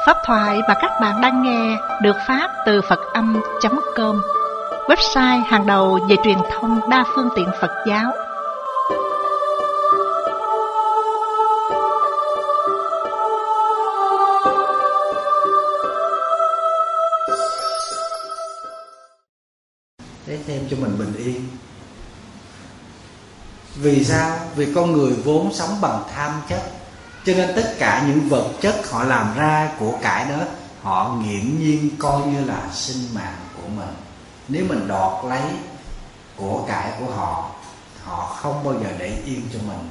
Pháp thoại mà các bạn đang nghe được phát từ Phật-âm.com, website hàng đầu về truyền thông đa phương tiện Phật giáo. Để thêm cho mình bình yên. Vì sao? Vì con người vốn sống bằng tham chất, cho nên tất cả những vật chất họ làm ra của cải đó, họ nghiễm nhiên coi như là sinh mạng của mình. Nếu mình đoạt lấy của cải của họ, họ không bao giờ để yên cho mình.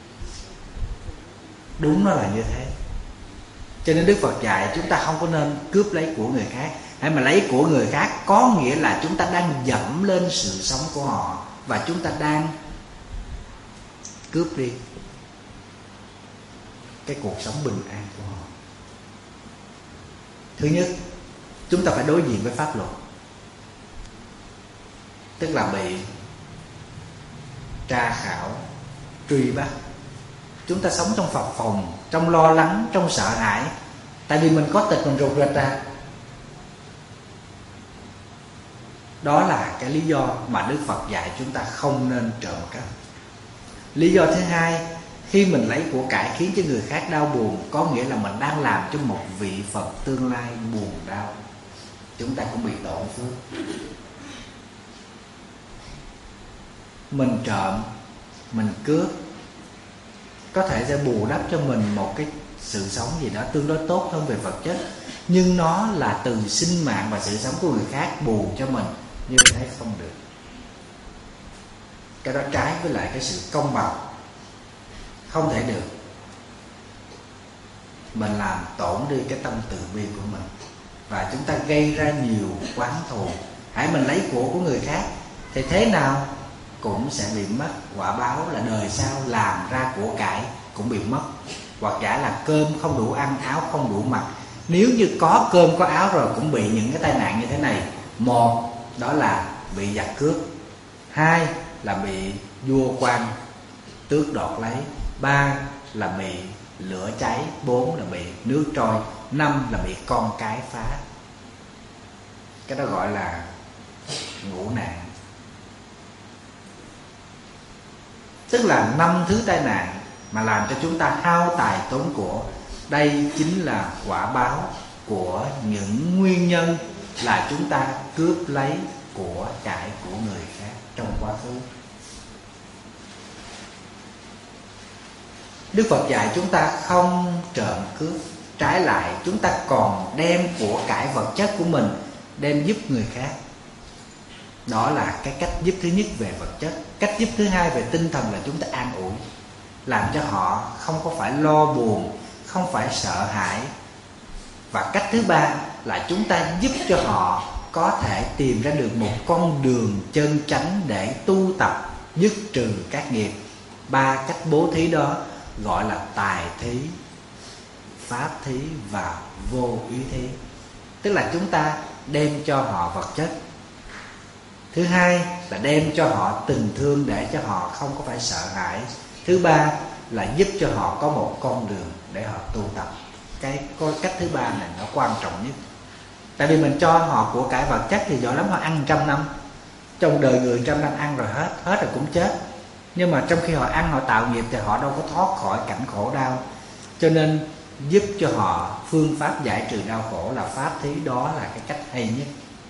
Đúng nó là như thế. Cho nên Đức Phật dạy chúng ta không có nên cướp lấy của người khác. Hay mà lấy của người khác có nghĩa là chúng ta đang dẫm lên sự sống của họ, và chúng ta đang cướp đi cái cuộc sống bình an của họ. Thứ nhất, chúng ta phải đối diện với pháp luật, tức là bị tra khảo, truy bắt. Chúng ta sống trong phập phồng, trong lo lắng, trong sợ hãi, tại vì mình có tật, mình rụt rịch ra. Đó là cái lý do mà Đức Phật dạy chúng ta không nên trộm cắp. Lý do thứ hai, khi mình lấy của cải khiến cho người khác đau buồn, có nghĩa là mình đang làm cho một vị Phật tương lai buồn đau. Chúng ta cũng bị tổn phước. Mình trộm, mình cướp có thể sẽ bù đắp cho mình một cái sự sống gì đó tương đối tốt hơn về vật chất, nhưng nó là từ sinh mạng và sự sống của người khác bù cho mình, như thế không được. Cái đó trái với lại cái sự công bằng, không thể được. Mình làm tổn đi cái tâm từ bi của mình, và chúng ta gây ra nhiều oán thù. Hãy mình lấy của người khác thì thế nào cũng sẽ bị mất. Quả báo là đời sau làm ra của cải cũng bị mất, hoặc giả là cơm không đủ ăn, áo không đủ mặc. Nếu như có cơm có áo rồi cũng bị những cái tai nạn như thế này. Một, đó là bị giặc cướp. Hai là bị vua quan tước đoạt lấy. Ba là bị lửa cháy. Bốn là bị nước trôi. Năm là bị con cái phá. Cái đó gọi là ngũ nạn, tức là 5 thứ tai nạn mà làm cho chúng ta hao tài tốn của. Đây chính là quả báo của những nguyên nhân là chúng ta cướp lấy của cải của người khác trong quá khứ. Đức Phật dạy chúng ta không trộm cướp. Trái lại, chúng ta còn đem của cải vật chất của mình đem giúp người khác. Đó là cái cách giúp thứ nhất về vật chất. Cách giúp thứ hai về tinh thần là chúng ta an ủi, làm cho họ không có phải lo buồn, không phải sợ hãi. Và cách thứ ba là chúng ta giúp cho họ có thể tìm ra được một con đường chân chánh để tu tập, dứt trừ các nghiệp. Ba cách bố thí đó gọi là tài thí, pháp thí và vô úy thí. Tức là chúng ta đem cho họ vật chất. Thứ hai là đem cho họ tình thương để cho họ không có phải sợ hãi. Thứ ba là giúp cho họ có một con đường để họ tu tập. Cái cách thứ ba này nó quan trọng nhất. Tại vì mình cho họ của cải vật chất thì giỏi lắm họ ăn 100 năm. Trong đời người 100 năm ăn rồi hết rồi cũng chết. Nhưng mà trong khi họ ăn, họ tạo nghiệp thì họ đâu có thoát khỏi cảnh khổ đau. Cho nên giúp cho họ phương pháp giải trừ đau khổ là pháp thí. Đó là cái cách hay nhất.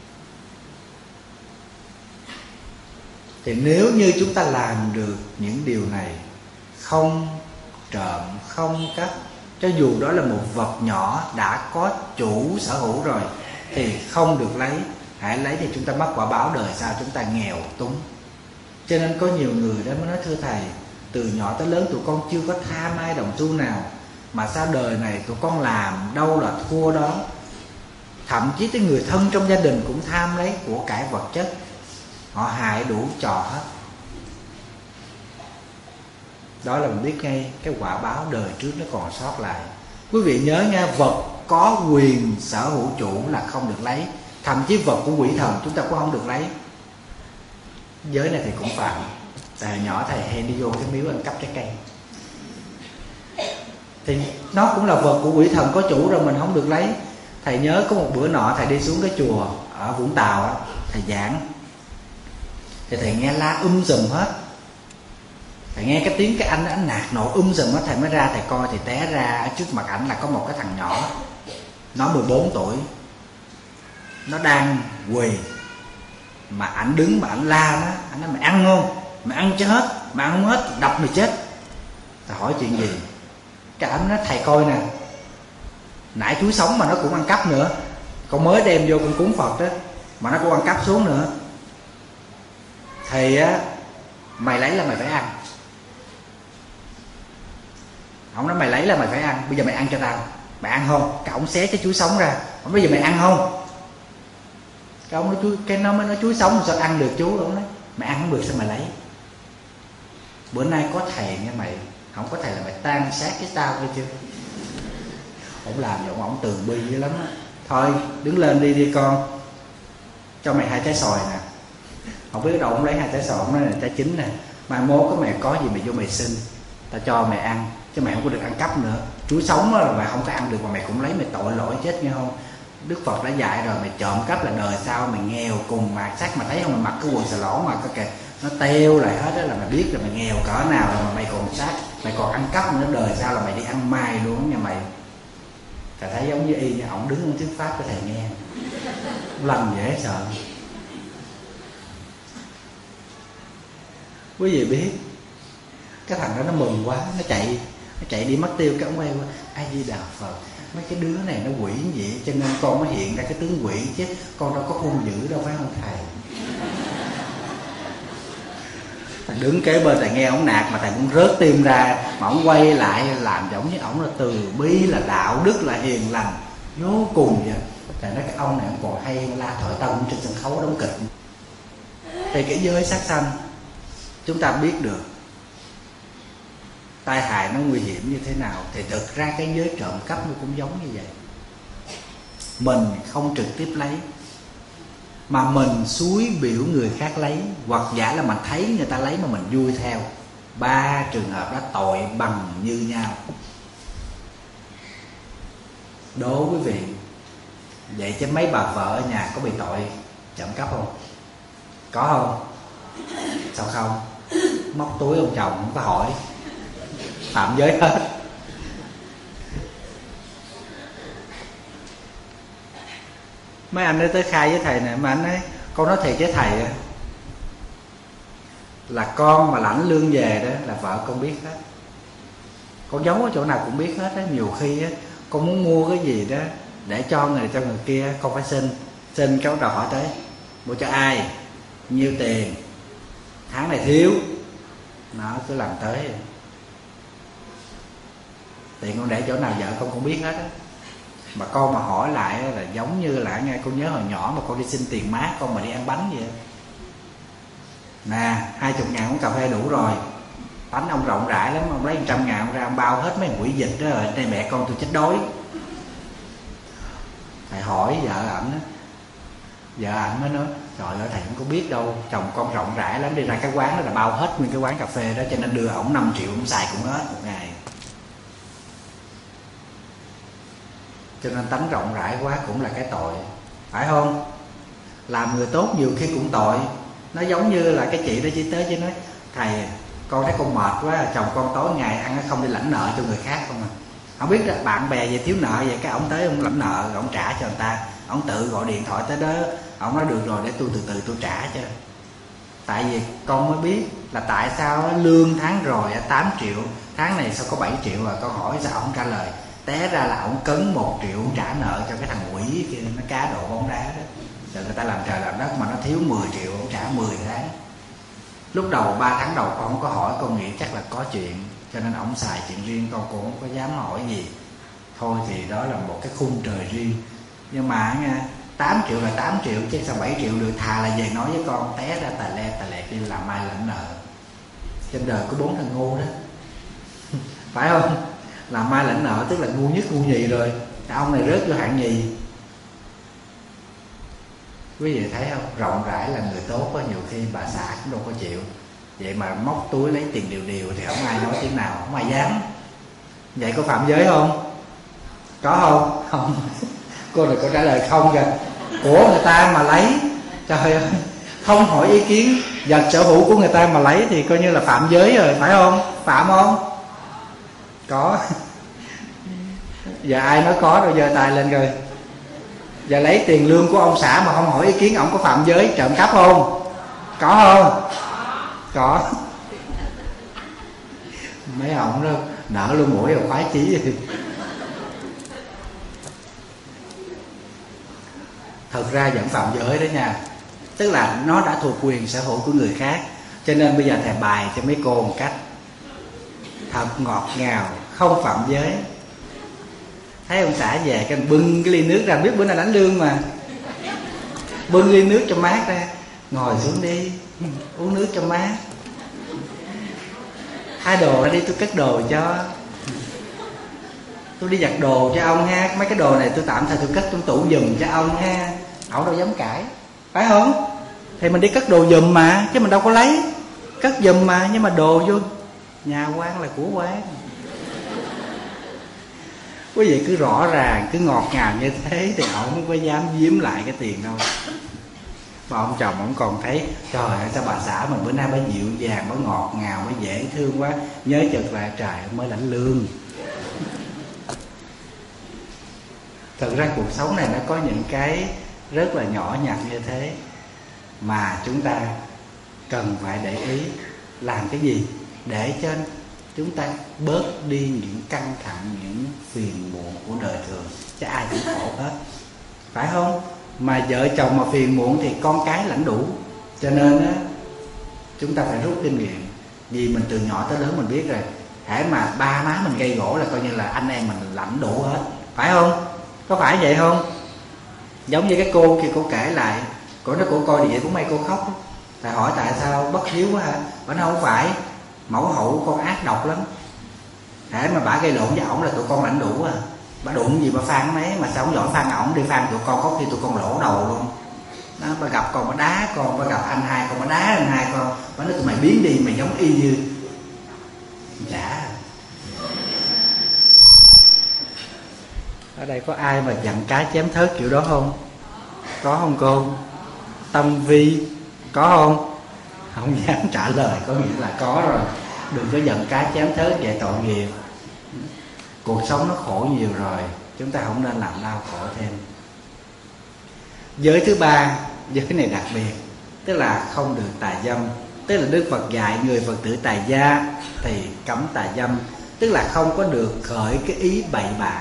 Thì nếu như chúng ta làm được những điều này, không trộm, không cắp, cho dù đó là một vật nhỏ đã có chủ sở hữu rồi thì không được lấy. Hãy lấy thì chúng ta mắc quả báo đời sau chúng ta nghèo túng. Cho nên có nhiều người đó mới nói: thưa thầy, từ nhỏ tới lớn tụi con chưa có tham ai đồng xu nào, mà sao đời này tụi con làm đâu là thua đó. Thậm chí tới người thân trong gia đình cũng tham lấy của cải vật chất. Họ hại đủ trò hết. Đó là mình biết ngay cái quả báo đời trước nó còn sót lại. Quý vị nhớ nha, vật có quyền sở hữu chủ là không được lấy. Thậm chí vật của quỷ thần chúng ta cũng không được lấy. Giới này thì cũng phạm. Tại nhỏ thầy hay đi vô cái miếu ăn cắp trái cây. thì nó cũng là vật của quỷ thần có chủ rồi, mình không được lấy. Thầy nhớ có một bữa nọ thầy đi xuống cái chùa ở Vũng Tàu á, thầy giảng thì thầy nghe la sùm hết. Thầy nghe cái tiếng cái anh nạt nộ sùm hết. Thầy mới ra thầy coi thì té ra ở trước mặt ảnh là có một cái thằng nhỏ, nó 14 tuổi, nó đang quỳ mà ảnh đứng mà ảnh la nó. Ảnh nói mày ăn không, mày ăn cho hết, mày ăn không hết đập mày chết. Thầy hỏi chuyện gì, cái ảnh nói thầy coi nè, nãy chuối sống mà nó cũng ăn cắp nữa, con mới đem vô con cúng Phật đó mà nó cũng ăn cắp xuống nữa. Thì á, mày lấy là mày phải ăn. Ông nói mày lấy là mày phải ăn, bây giờ mày ăn cho tao, mày ăn không? Cái ông xé cái chuối sống ra, ông bây giờ mày ăn không? Cái ông nói chuối, cái nó mới nói chuối sống sao ăn được chú? Ông nói mày ăn không được sao mày lấy? Bữa nay có thầy nghe mày, không có thầy là mày tan sát cái tao thôi chưa? Ông làm vậy ông từ bi dữ lắm á. Thôi đứng lên đi con, cho mày 2 trái xoài nè. Không biết đâu ông lấy 2 trái xoài, ông nói là trái chín nè, mai mốt có mày có gì mày vô mày xin, tao cho mày ăn, chứ mày không có được ăn cắp nữa. Chuối sống là mày không có ăn được mà mày cũng lấy, mày tội lỗi chết nghe không? Đức Phật đã dạy rồi, mày trộm cắp là đời sau mày nghèo cùng mạt sắc. Mà thấy không, mày mặc cái quần xà lỗ mà có kìa, nó teo lại hết đó, là mày biết là mày nghèo cỡ nào rồi mà mày còn sát, mày còn ăn cắp nữa, đời sau là mày đi ăn mai luôn nha mày. Thầy thấy giống như y như ổng đứng ở thuyết pháp cho thầy nghe, lành dễ sợ. Quý vị biết cái thằng đó nó mừng quá, nó chạy đi mất tiêu. Cái ông quay qua, A Di Đà Phật, mấy cái đứa này nó quỷ vậy cho nên con mới hiện ra cái tướng quỷ, chứ con đâu có hung dữ đâu, phải không thầy? Thầy đứng kế bên thầy nghe ổng nạt mà thầy cũng rớt tim ra, mà ổng quay lại làm giống như ổng là từ bi, là đạo đức, là hiền lành vô cùng vậy. Thầy nói cái ông này ông còn hay la thoại tông trên sân khấu đóng kịch. Thì cái giới sát sanh chúng ta biết được tai hại nó nguy hiểm như thế nào, thì thực ra cái giới trộm cắp nó cũng giống như vậy. Mình không trực tiếp lấy mà mình xúi biểu người khác lấy, hoặc giả là mình thấy người ta lấy mà mình vui theo. 3 trường hợp đó tội bằng như nhau. Đố quý vị, vậy chứ mấy bà vợ ở nhà có bị tội trộm cắp không? Có không? Sao không? Móc túi ông chồng không có hỏi, phạm giới hết. Mấy anh ấy tới khai với thầy này, mà anh ấy, con nói thiệt với thầy là con mà lãnh lương về đó là vợ con biết hết, con giấu ở chỗ nào cũng biết hết á. Nhiều khi á, con muốn mua cái gì đó để cho người kia, con phải xin cái đầu hỏi tới mua cho ai, nhiêu tiền, tháng này thiếu, nó cứ làm tới. Tiền con để chỗ nào vợ con cũng biết hết á. Mà con mà hỏi lại là giống như là nghe, con nhớ hồi nhỏ mà con đi xin tiền mát con mà đi ăn bánh vậy nè, 20.000 uống cà phê đủ rồi. Bánh ông rộng rãi lắm, ông lấy 100.000 ông ra ông bao hết mấy quỷ dịch đó rồi. Đây mẹ con tôi chết đói. Thầy hỏi vợ ảnh á, vợ ảnh mới nói trời ơi thầy không có biết đâu, chồng con rộng rãi lắm, đi ra cái quán đó là bao hết nguyên cái quán cà phê đó, cho nên đưa ổng 5 triệu ông xài cũng hết một ngày. Cho nên tánh rộng rãi quá cũng là cái tội, phải không? Làm người tốt nhiều khi cũng tội. Nó giống như là cái chị đó chỉ tới chứ nói thầy con thấy con mệt quá, chồng con tối ngày ăn không đi lãnh nợ cho người khác không à. Không biết là bạn bè về thiếu nợ vậy, cái ông tới ông lãnh nợ ông trả cho người ta, ông tự gọi điện thoại tới đó, ông nói được rồi để tôi từ từ tôi trả cho. Tại vì con mới biết là tại sao lương tháng rồi 8 triệu, tháng này sao có 7 triệu rồi. Con hỏi sao ông trả lời, té ra là ông cấn 1 triệu ông trả nợ cho cái thằng quỷ kia, nó cá độ bóng đá đó. Rồi người ta làm trời làm đất mà nó thiếu 10 triệu ông trả 10 tháng. Lúc đầu 3 tháng đầu con không có hỏi, con nghĩ chắc là có chuyện, cho nên ông xài chuyện riêng, con cũng không có dám hỏi gì. Thôi thì đó là một cái khung trời riêng. Nhưng mà nha, 8 triệu là 8 triệu chứ sao 7 triệu được. Thà là về nói với con té ra tà lẹt đi làm ai lãnh nợ. Trên đời có 4 thằng ngu đó phải không? Làm ai lãnh nợ tức là ngu nhất ngu nhì rồi. Ông này rớt vô hạng nhì. Quý vị thấy không? Rộng rãi là người tốt có nhiều khi bà xã cũng đâu có chịu. Vậy mà móc túi lấy tiền điều thì không ai nói tiếng nào, không ai dám. Vậy có phạm giới không? Có không? Không. Cô này có trả lời không kìa. Của người ta mà lấy, trời ơi, không hỏi ý kiến, vật sở hữu của người ta mà lấy thì coi như là phạm giới rồi, phải không? Phạm không? Có. Giờ ai nói có rồi giơ tay lên coi. Giờ lấy tiền lương của ông xã mà không hỏi ý kiến ông có phạm giới trộm cắp không? Có không? Có. Mấy ông đó nở luôn mũi rồi khoái chí. Thật ra vẫn phạm giới đó nha. Tức là nó đã thuộc quyền sở hữu của người khác. Cho nên bây giờ thầy bài cho mấy cô một cách thật ngọt ngào, không phạm giới. Thấy ông xã về cái bưng cái ly nước ra, biết bữa nay đánh lương mà, bưng ly nước cho mát ra, ngồi xuống đi uống nước cho mát. Hai đồ ra đi, tôi cất đồ cho, tôi đi giặt đồ cho ông ha, mấy cái đồ này tôi tạm thời tôi cất trong tủ giùm cho ông ha. Ổng đâu dám cãi, phải không? Thì mình đi cất đồ giùm mà, chứ mình đâu có lấy, cất giùm mà. Nhưng mà đồ vô nhà quan là của quan. Quý vị cứ rõ ràng, cứ ngọt ngào như thế thì ổng không có dám giếm lại cái tiền đâu. Mà ông chồng ổng còn thấy trời ơi, sao bà xã mình bữa nay bà dịu dàng, bà ngọt ngào, bà dễ thương quá. Nhớ chợt lại trời ông mới lãnh lương. Thật ra cuộc sống này nó có những cái rất là nhỏ nhặt như thế mà chúng ta cần phải để ý. Làm cái gì để cho chúng ta bớt đi những căng thẳng, những phiền muộn của đời thường. Chứ ai cũng khổ hết, phải không? Mà vợ chồng mà phiền muộn thì con cái lãnh đủ. Cho nên á, chúng ta phải rút kinh nghiệm. Vì mình từ nhỏ tới lớn mình biết rồi, hễ mà ba má mình gây gổ là coi như là anh em mình lãnh đủ hết, phải không? Có phải vậy không? Giống như cái cô kia, cô kể lại, cô nói cô coi thì vậy cũng may cô khóc. Thầy hỏi tại sao bất hiếu quá hả? Bà nói không phải, mẫu hậu con ác độc lắm. Hễ mà bà gây lộn với ổng là tụi con lãnh đủ à. Bà đụng gì bà phang mấy, mà sao ổng giỏi phang ổng, đi phang tụi con có khi tụi con lỗ đầu luôn đó. Bà gặp con bà đá con, bà gặp anh hai con bà đá anh hai con. Bà nói tụi mày biến đi, mày giống y như dạ. Ở đây có ai mà giận cá chém thớt kiểu đó không? Có không cô? Tâm Vi có không? Không dám trả lời, có nghĩa là có rồi. Đừng có giận cá chém thớt vậy, tội nghiệp. Cuộc sống nó khổ nhiều rồi, chúng ta không nên làm đau khổ thêm. Giới thứ ba, giới này đặc biệt, tức là không được tà dâm. Tức là Đức Phật dạy người Phật tử tại gia thì cấm tà dâm. Tức là không có được khởi cái ý bậy bạ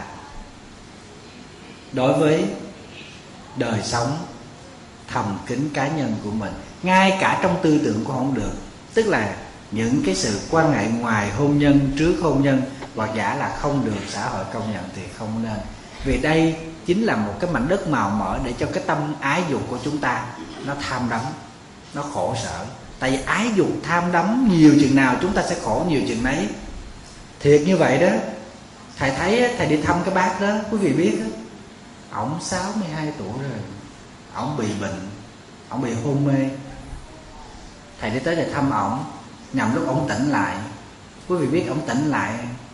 đối với đời sống thầm kín cá nhân của mình. Ngay cả trong tư tưởng cũng không được. Tức là những cái sự quan hệ ngoài hôn nhân, trước hôn nhân, hoặc giả là không được xã hội công nhận thì không nên. Vì đây chính là một cái mảnh đất màu mỡ để cho cái tâm ái dục của chúng ta nó tham đắm, nó khổ sở. Tại vì ái dục tham đắm nhiều chừng nào chúng ta sẽ khổ nhiều chừng nấy. Thiệt như vậy đó. Thầy thấy, thầy đi thăm cái bác đó, quý vị biết đó, ổng 62 tuổi rồi, ổng bị bệnh, ổng bị hôn mê. Thầy đi tới để thăm ổng, nhằm lúc ổng tỉnh lại. Quý vị biết ổng tỉnh lại,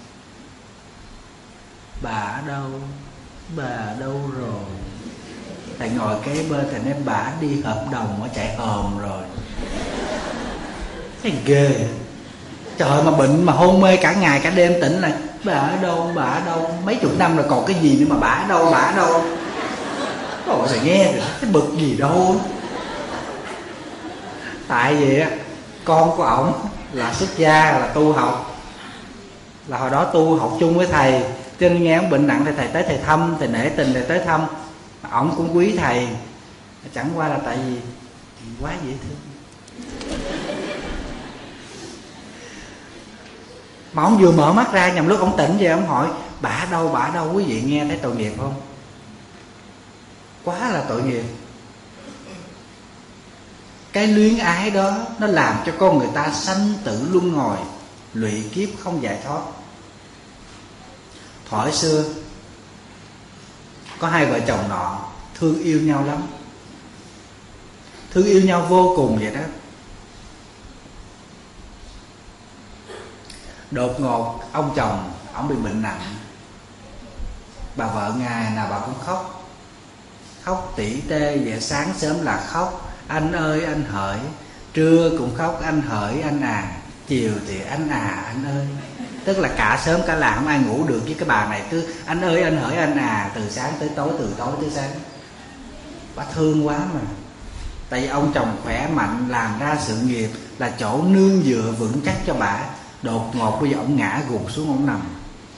bà ở đâu? Bà ở đâu rồi? Thầy ngồi kế bên, thầy nói bà đi hợp đồng ở chạy hòm rồi. Thấy ghê. Trời, mà bệnh mà hôn mê cả ngày cả đêm, tỉnh lại bà ở đâu? Bà ở đâu? Mấy chục năm rồi còn cái gì nữa mà bà ở đâu? Bà ở đâu? Ôi, thầy nghe rồi cái bực gì đâu. Tại vì á, con của ổng là xuất gia, là tu học, là hồi đó tu học chung với thầy. Cho nên nghe ổng bệnh nặng thì thầy tới thầy thăm, thầy nể tình thầy tới thăm. Ổng cũng quý thầy. Chẳng qua là tại vì quá dễ thương. Mà ổng vừa mở mắt ra nhằm lúc ổng tỉnh vậy, ổng hỏi bà ở đâu? Bà ở đâu? Quý vị nghe thấy tội nghiệp không? Quá là tội nghiệp. Cái luyến ái đó nó làm cho con người ta sanh tử luân hồi, lụy kiếp không giải thoát. Thuở xưa có hai vợ chồng nọ thương yêu nhau lắm, thương yêu nhau vô cùng vậy đó. Đột ngột ông chồng ổng bị bệnh nặng. Bà vợ ngày nào bà cũng khóc, khóc tỉ tê vậy. Sáng sớm là khóc, anh ơi anh hỡi. Trưa cũng khóc, anh hỡi anh à. Chiều thì anh à anh ơi. Tức là cả sớm cả làng không ai ngủ được với cái bà này. Cứ anh ơi anh hỡi anh à, từ sáng tới tối, từ tối tới sáng. Bà thương quá mà. Tại vì ông chồng khỏe mạnh, làm ra sự nghiệp, là chỗ nương dựa vững chắc cho bà. Đột ngột bây giờ ông ngã gục xuống, ông nằm.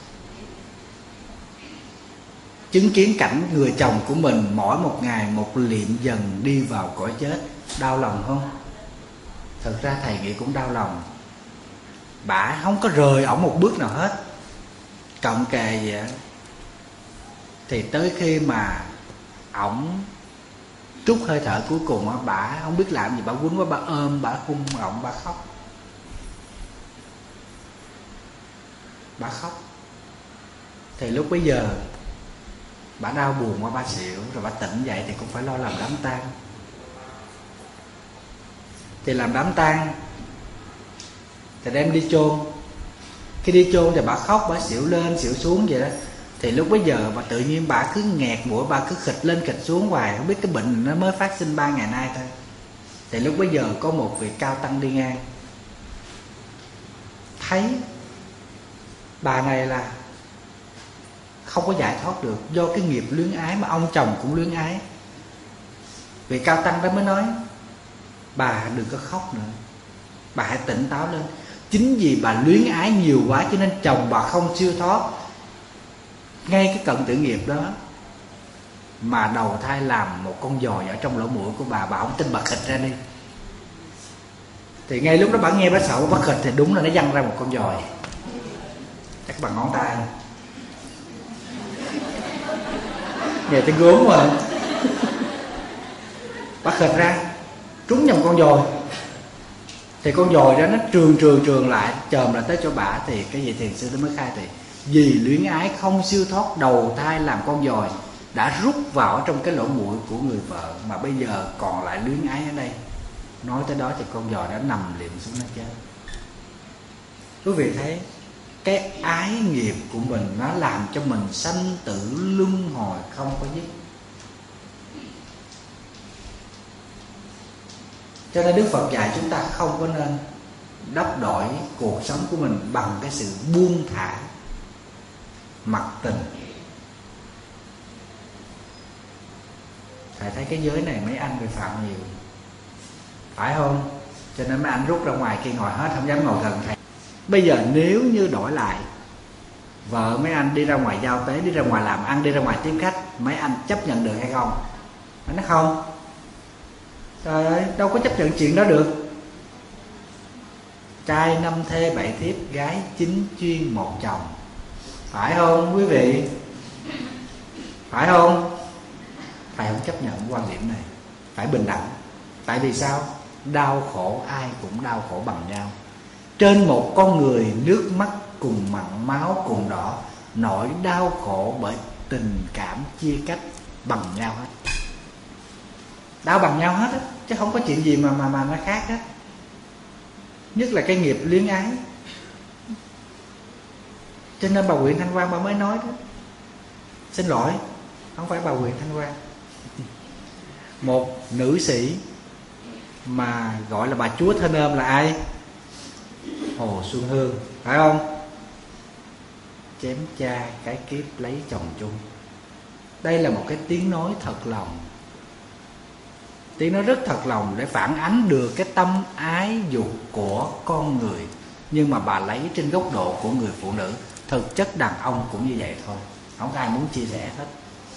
Chứng kiến cảnh người chồng của mình mỗi một ngày một liệm dần đi vào cõi chết. Đau lòng không? Thật ra thầy nghĩ cũng đau lòng. Bà không có rời ổng một bước nào hết. Cận kề vậy. Thì tới khi mà ổng trút hơi thở cuối cùng á, bà không biết làm gì, bà quýnh quá, bà ôm, bà hung ổng, bà khóc. Bà khóc. Thì lúc bấy giờ bà đau buồn quá, bà xỉu. Rồi bà tỉnh dậy thì cũng phải lo làm đám tang. Thì làm đám tang thì đem đi chôn. Khi đi chôn thì bà khóc, bà xỉu lên xỉu xuống vậy đó. Thì lúc bấy giờ bà tự nhiên bà cứ nghẹt mũi, bà cứ khịch lên khịch xuống hoài. Không biết cái bệnh nó mới phát sinh 3 ngày nay thôi. Thì lúc bấy giờ có một vị cao tăng đi ngang, thấy bà này là không có giải thoát được do cái nghiệp luyến ái, mà ông chồng cũng luyến ái. Vị cao tăng đó mới nói: bà đừng có khóc nữa, bà hãy tỉnh táo lên. Chính vì bà luyến ái nhiều quá cho nên chồng bà không siêu thoát. Ngay cái cận tử nghiệp đó mà đầu thai làm một con dòi ở trong lỗ mũi của bà không tin, bà khịch ra đi. Thì ngay lúc đó bà nghe bà sợ, bà khịch thì đúng là nó văng ra một con dòi chắc bằng ngón tay. Nghe tiếng gốm mà. Bà khịch ra trúng nhầm con dòi. Thì con dòi đó nó trường lại, chồm lại tới chỗ bà. Thì cái vị thiền sư đó mới khai thị: vì luyến ái không siêu thoát, đầu thai làm con dòi, đã rút vào trong cái lỗ mũi của người vợ, mà bây giờ còn lại luyến ái ở đây. Nói tới đó thì con dòi đã nằm liệm xuống nó chết. Quý vị thấy cái ái nghiệp của mình nó làm cho mình sanh tử luân hồi không có dứt. Cho nên Đức Phật dạy chúng ta không có nên đắp đổi cuộc sống của mình bằng cái sự buông thả mặc tình. Thầy thấy cái giới này mấy anh bị phạm nhiều, phải không? Cho nên mấy anh rút ra ngoài kia ngồi hết, không dám ngồi gần thầy. Bây giờ nếu như đổi lại, vợ mấy anh đi ra ngoài giao tế, đi ra ngoài làm ăn, đi ra ngoài tiếp khách, mấy anh chấp nhận được hay không? Anh nói không. Trời ơi, đâu có chấp nhận chuyện đó được. Trai 5 thê 7 thiếp, gái 9 chuyên 1 chồng. Phải không quý vị? Phải không? Thầy không chấp nhận quan điểm này. Phải bình đẳng. Tại vì sao? Đau khổ ai cũng đau khổ bằng nhau. Trên một con người, nước mắt cùng mặn, máu cùng đỏ. Nỗi đau khổ bởi tình cảm chia cách bằng nhau hết. Đau bằng nhau hết á, chứ không có chuyện gì mà nó khác hết. Nhất là cái nghiệp luyến ái. Cho nên bà Nguyễn Thanh Quang bà mới nói đó. Xin lỗi, không phải bà Nguyễn Thanh Quang, một nữ sĩ mà gọi là bà chúa thơ nôm là ai? Hồ Xuân Hương, phải không? Chém cha cái kiếp lấy chồng chung. Đây là một cái tiếng nói thật lòng, tiếng nói rất thật lòng để phản ánh được cái tâm ái dục của con người. Nhưng mà bà lấy trên góc độ của người phụ nữ. Thực chất đàn ông cũng như vậy thôi, không có ai muốn chia sẻ hết.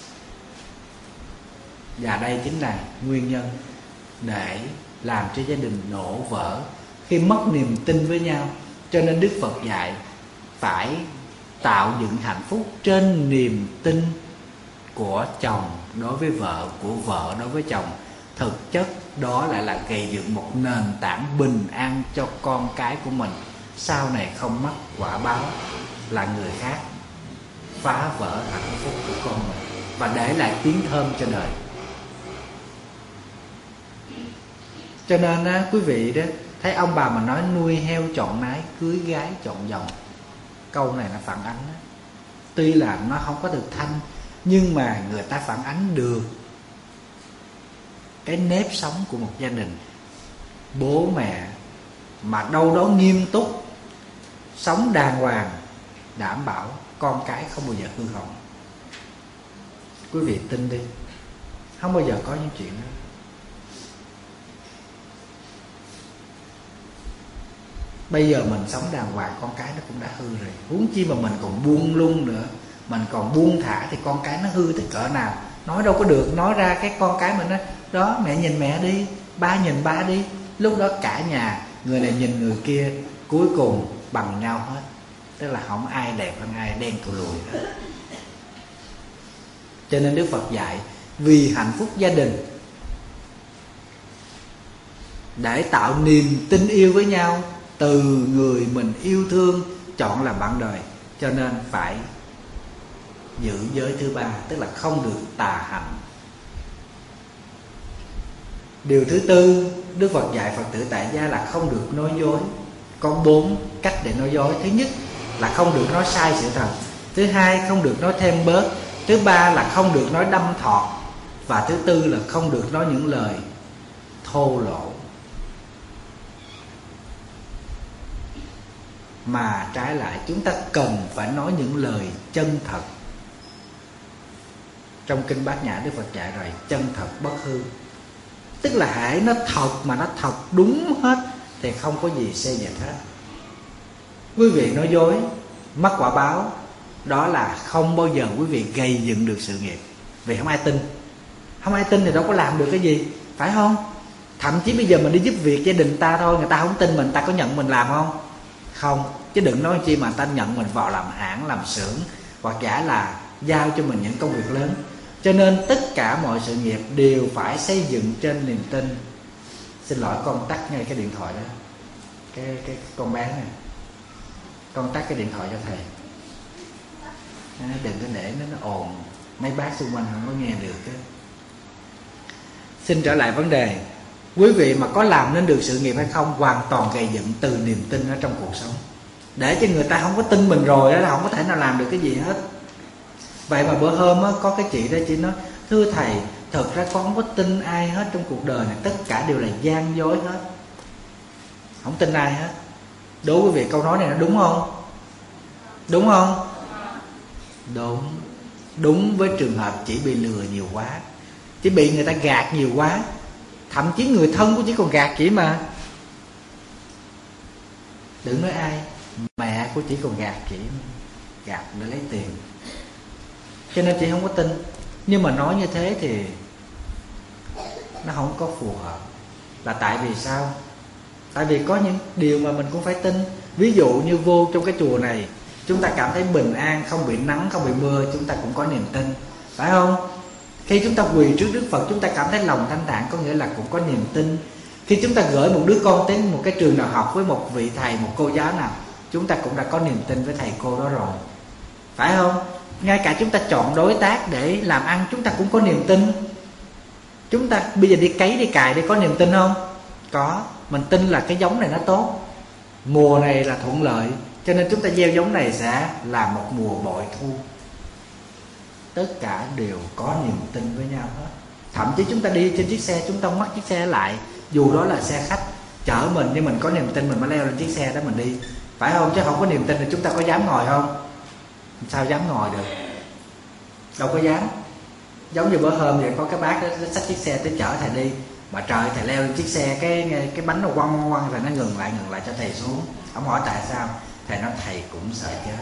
Và đây chính là nguyên nhân để làm cho gia đình đổ vỡ khi mất niềm tin với nhau. Cho nên Đức Phật dạy phải tạo dựng hạnh phúc trên niềm tin của chồng đối với vợ, của vợ đối với chồng. Thực chất đó lại là gây dựng một nền tảng bình an cho con cái của mình, sau này không mắc quả báo là người khác phá vỡ hạnh phúc của con mình và để lại tiếng thơm cho đời. Cho nên á, quý vị đó thấy ông bà mà nói nuôi heo chọn nái, cưới gái chọn dòng. Câu này nó phản ánh đó. Tuy là nó không có được thanh, nhưng mà người ta phản ánh được cái nếp sống của một gia đình. Bố mẹ mà đâu đó nghiêm túc, sống đàng hoàng, đảm bảo con cái không bao giờ hư hỏng. Quý vị tin đi, không bao giờ có những chuyện đó. Bây giờ mình sống đàng hoàng, con cái nó cũng đã hư rồi, huống chi mà mình còn buông lung nữa, mình còn buông thả thì con cái nó hư tới cỡ nào. Nói đâu có được, nói ra cái con cái mình nói đó, mẹ nhìn mẹ đi, ba nhìn ba đi. Lúc đó cả nhà, người này nhìn người kia, cuối cùng bằng nhau hết. Tức là không ai đẹp hơn ai, đen thù lùi hết. Cho nên Đức Phật dạy vì hạnh phúc gia đình, để tạo niềm tin yêu với nhau từ người mình yêu thương, chọn làm bạn đời, cho nên phải giữ giới thứ ba, tức là không được tà hành. Điều thứ tư Đức Phật dạy Phật tử tại gia là không được nói dối. Có 4 cách để nói dối. Thứ nhất là không được nói sai sự thật. Thứ hai không được nói thêm bớt. Thứ ba là không được nói đâm thọt. Và thứ tư là không được nói những lời thô lỗ. Mà trái lại chúng ta cần phải nói những lời chân thật. Trong Kinh Bát Nhã Đức Phật dạy rồi, chân thật bất hư. Tức là hãy nó thật mà nó thật đúng hết thì không có gì xê dịch hết. Quý vị nói dối mắc quả báo, đó là không bao giờ quý vị gây dựng được sự nghiệp. Vì không ai tin. Không ai tin thì đâu có làm được cái gì, phải không? Thậm chí bây giờ mình đi giúp việc gia đình ta thôi, người ta không tin mình, ta có nhận mình làm không? Không. Chứ đừng nói chi mà ta nhận mình vào làm hãng, làm xưởng, hoặc giả là giao cho mình những công việc lớn. Cho nên tất cả mọi sự nghiệp đều phải xây dựng trên niềm tin. Xin lỗi, con tắt ngay cái điện thoại đó. Cái con bé này, con tắt cái điện thoại cho thầy. Đừng có để nó ồn, mấy bác xung quanh không có nghe được đó. Xin trở lại vấn đề, quý vị mà có làm nên được sự nghiệp hay không hoàn toàn gây dựng từ niềm tin ở trong cuộc sống. Để cho người ta không có tin mình rồi đó là không có thể nào làm được cái gì hết. Vậy mà bữa hôm á, có cái chị đó, chị nói thưa thầy, thật ra con không có tin ai hết trong cuộc đời này, tất cả đều là gian dối hết, không tin ai hết. Đố quý vị câu nói này nó đúng không? Đúng không? Đúng. Đúng với trường hợp chỉ bị lừa nhiều quá, chỉ bị người ta gạt nhiều quá. Thậm chí người thân của chị còn gạt chị mà. Đừng nói ai, mẹ của chị còn gạt chị, gạt để lấy tiền. Cho nên chị không có tin. Nhưng mà nói như thế thì nó không có phù hợp. Là tại vì sao? Tại vì có những điều mà mình cũng phải tin. Ví dụ như vô trong cái chùa này, chúng ta cảm thấy bình an, không bị nắng, không bị mưa, chúng ta cũng có niềm tin, phải không? Khi chúng ta quỳ trước Đức Phật, chúng ta cảm thấy lòng thanh thản, có nghĩa là cũng có niềm tin. Khi chúng ta gửi một đứa con đến một cái trường nào học với một vị thầy, một cô giáo nào, chúng ta cũng đã có niềm tin với thầy cô đó rồi, phải không? Ngay cả chúng ta chọn đối tác để làm ăn, chúng ta cũng có niềm tin. Chúng ta bây giờ đi cấy, đi cài đi, có niềm tin không? Có. Mình tin là cái giống này nó tốt, mùa này là thuận lợi, cho nên chúng ta gieo giống này sẽ là một mùa bội thu. Tất cả đều có niềm tin với nhau hết. Thậm chí chúng ta đi trên chiếc xe, chúng ta ngoắt chiếc xe lại, dù đó là xe khách chở mình, nhưng mình có niềm tin mình mới leo lên chiếc xe đó mình đi, phải không? Chứ không có niềm tin thì chúng ta có dám ngồi không? Sao dám ngồi được? Đâu có dám. Giống như bữa hôm vậy, có cái bác đó xách chiếc xe tới chở thầy đi, mà trời, thầy leo lên chiếc xe, cái bánh nó quăng rồi nó ngừng lại cho thầy xuống. Ông hỏi tại sao, thầy nói thầy cũng sợ chết.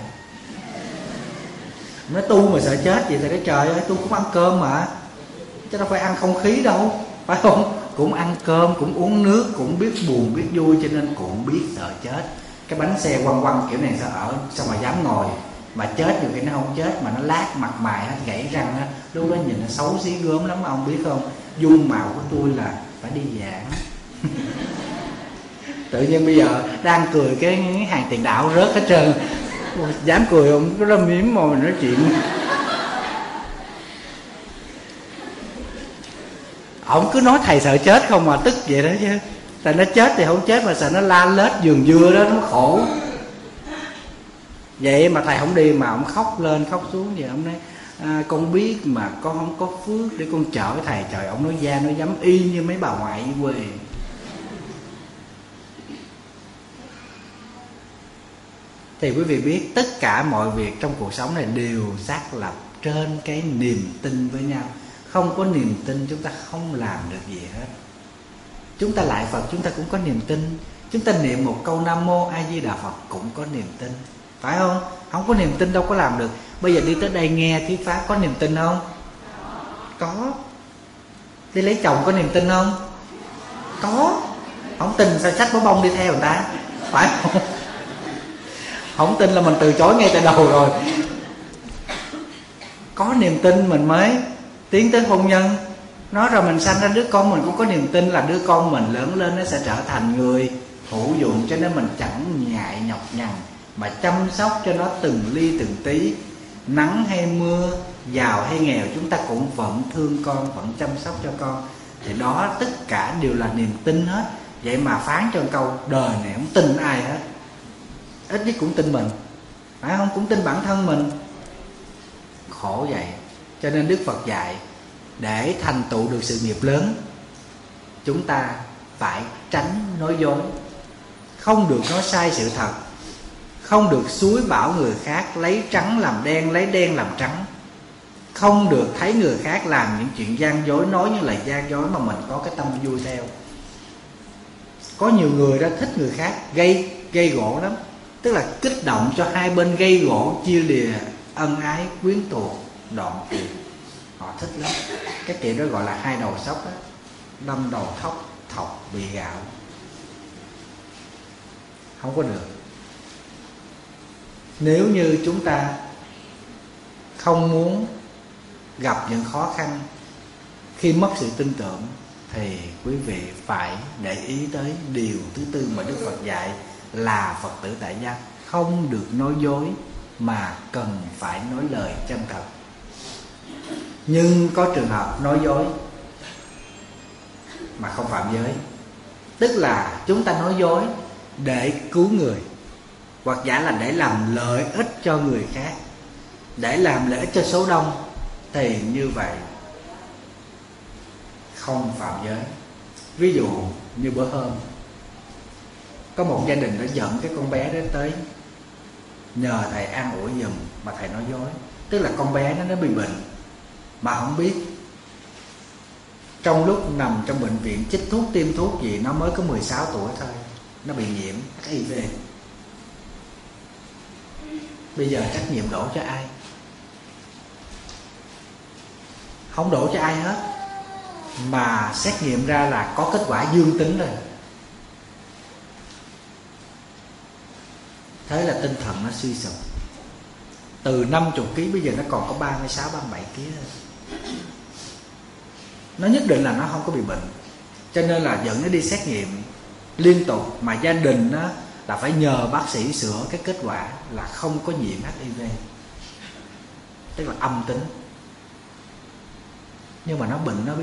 Nói tu mà sợ chết vậy, thầy nói trời ơi, tu cũng ăn cơm mà, chứ đâu phải ăn không khí đâu, phải không? Cũng ăn cơm, cũng uống nước, cũng biết buồn biết vui, cho nên cũng biết sợ chết. Cái bánh xe quăng kiểu này sao ở, sao mà dám ngồi. Mà chết nhiều khi nó không chết, mà nó lát mặt mày hết, gãy răng á, lúc đó nhìn nó xấu xí gớm lắm, ông biết không? Dung mạo của tôi là phải đi giảng. Tự nhiên bây giờ đang cười cái hàng tiền đạo rớt hết trơn. Dám cười không? Có râm miếm mà mình nói chuyện. Ông cứ nói thầy sợ chết không mà tức vậy đó chứ. Tại nó chết thì không chết, mà sợ nó la lết vườn dưa đó, nó khổ. Vậy mà thầy không đi mà ông khóc lên khóc xuống vậy. Ông nói con biết mà con không có phước để con chở thầy. Trời, ông nói da nói dám y như mấy bà ngoại quê. Thì quý vị biết tất cả mọi việc trong cuộc sống này đều xác lập trên cái niềm tin với nhau. Không có niềm tin chúng ta không làm được gì hết. Chúng ta lại Phật chúng ta cũng có niềm tin. Chúng ta niệm một câu Nam Mô A Di Đà Phật cũng có niềm tin, phải không? Không có niềm tin đâu có làm được. Bây giờ đi tới đây nghe thuyết pháp có niềm tin không? Có. Đi lấy chồng có niềm tin không? Có. Không tin sao xách bó bông đi theo người ta, phải không? Không tin là mình từ chối ngay từ đầu rồi. Có niềm tin mình mới tiến tới hôn nhân. Nói rồi mình sanh ra đứa con mình cũng có niềm tin là đứa con mình lớn lên nó sẽ trở thành người hữu dụng, cho nên mình chẳng ngại nhọc nhằn mà chăm sóc cho nó từng ly từng tí. Nắng hay mưa, giàu hay nghèo, chúng ta cũng vẫn thương con, vẫn chăm sóc cho con. Thì đó tất cả đều là niềm tin hết. Vậy mà phán cho một câu đời này không tin ai hết, ít nhất cũng tin mình, phải không? Cũng tin bản thân mình. Khổ vậy. Cho nên Đức Phật dạy để thành tựu được sự nghiệp lớn, chúng ta phải tránh nói dối, không được nói sai sự thật, không được xúi bảo người khác lấy trắng làm đen, lấy đen làm trắng, không được thấy người khác làm những chuyện gian dối, nói những lời gian dối mà mình có cái tâm vui theo. Có nhiều người đó thích người khác gây gỗ lắm, tức là kích động cho hai bên gây gỗ, chia lìa ân ái quyến thuộc, đoạn tuyệt. Họ thích lắm. Cái kiểu đó gọi là hai đầu sóc đó, đâm đầu thọc bị gạo. Không có được. Nếu như chúng ta không muốn gặp những khó khăn khi mất sự tin tưởng thì quý vị phải để ý tới điều thứ tư mà Đức Phật dạy là Phật tử tại gia. Không được nói dối mà cần phải nói lời chân thật. Nhưng có trường hợp nói dối mà không phạm giới, tức là chúng ta nói dối để cứu người, hoặc giả là để làm lợi ích cho người khác, để làm lợi ích cho số đông, thì như vậy không phạm giới. Ví dụ như bữa hôm có một gia đình đã dẫn cái con bé đó tới nhờ thầy an ủi giùm, mà thầy nói dối. Tức là con bé nó bị bệnh mà không biết. Trong lúc nằm trong bệnh viện chích thuốc tiêm thuốc gì, nó mới có 16 tuổi thôi, nó bị nhiễm HIV. Bây giờ trách nhiệm đổ cho ai? Không đổ cho ai hết. Mà xét nghiệm ra là có kết quả dương tính rồi. Thế là tinh thần nó suy sụp. Từ 50 kg bây giờ nó còn có 36, 37 kg thôi. Nó nhất định là nó không có bị bệnh. Cho nên là dẫn nó đi xét nghiệm liên tục. Mà gia đình đó là phải nhờ bác sĩ sửa cái kết quả là không có nhiễm HIV, tức là âm tính. Nhưng mà nó bệnh, nó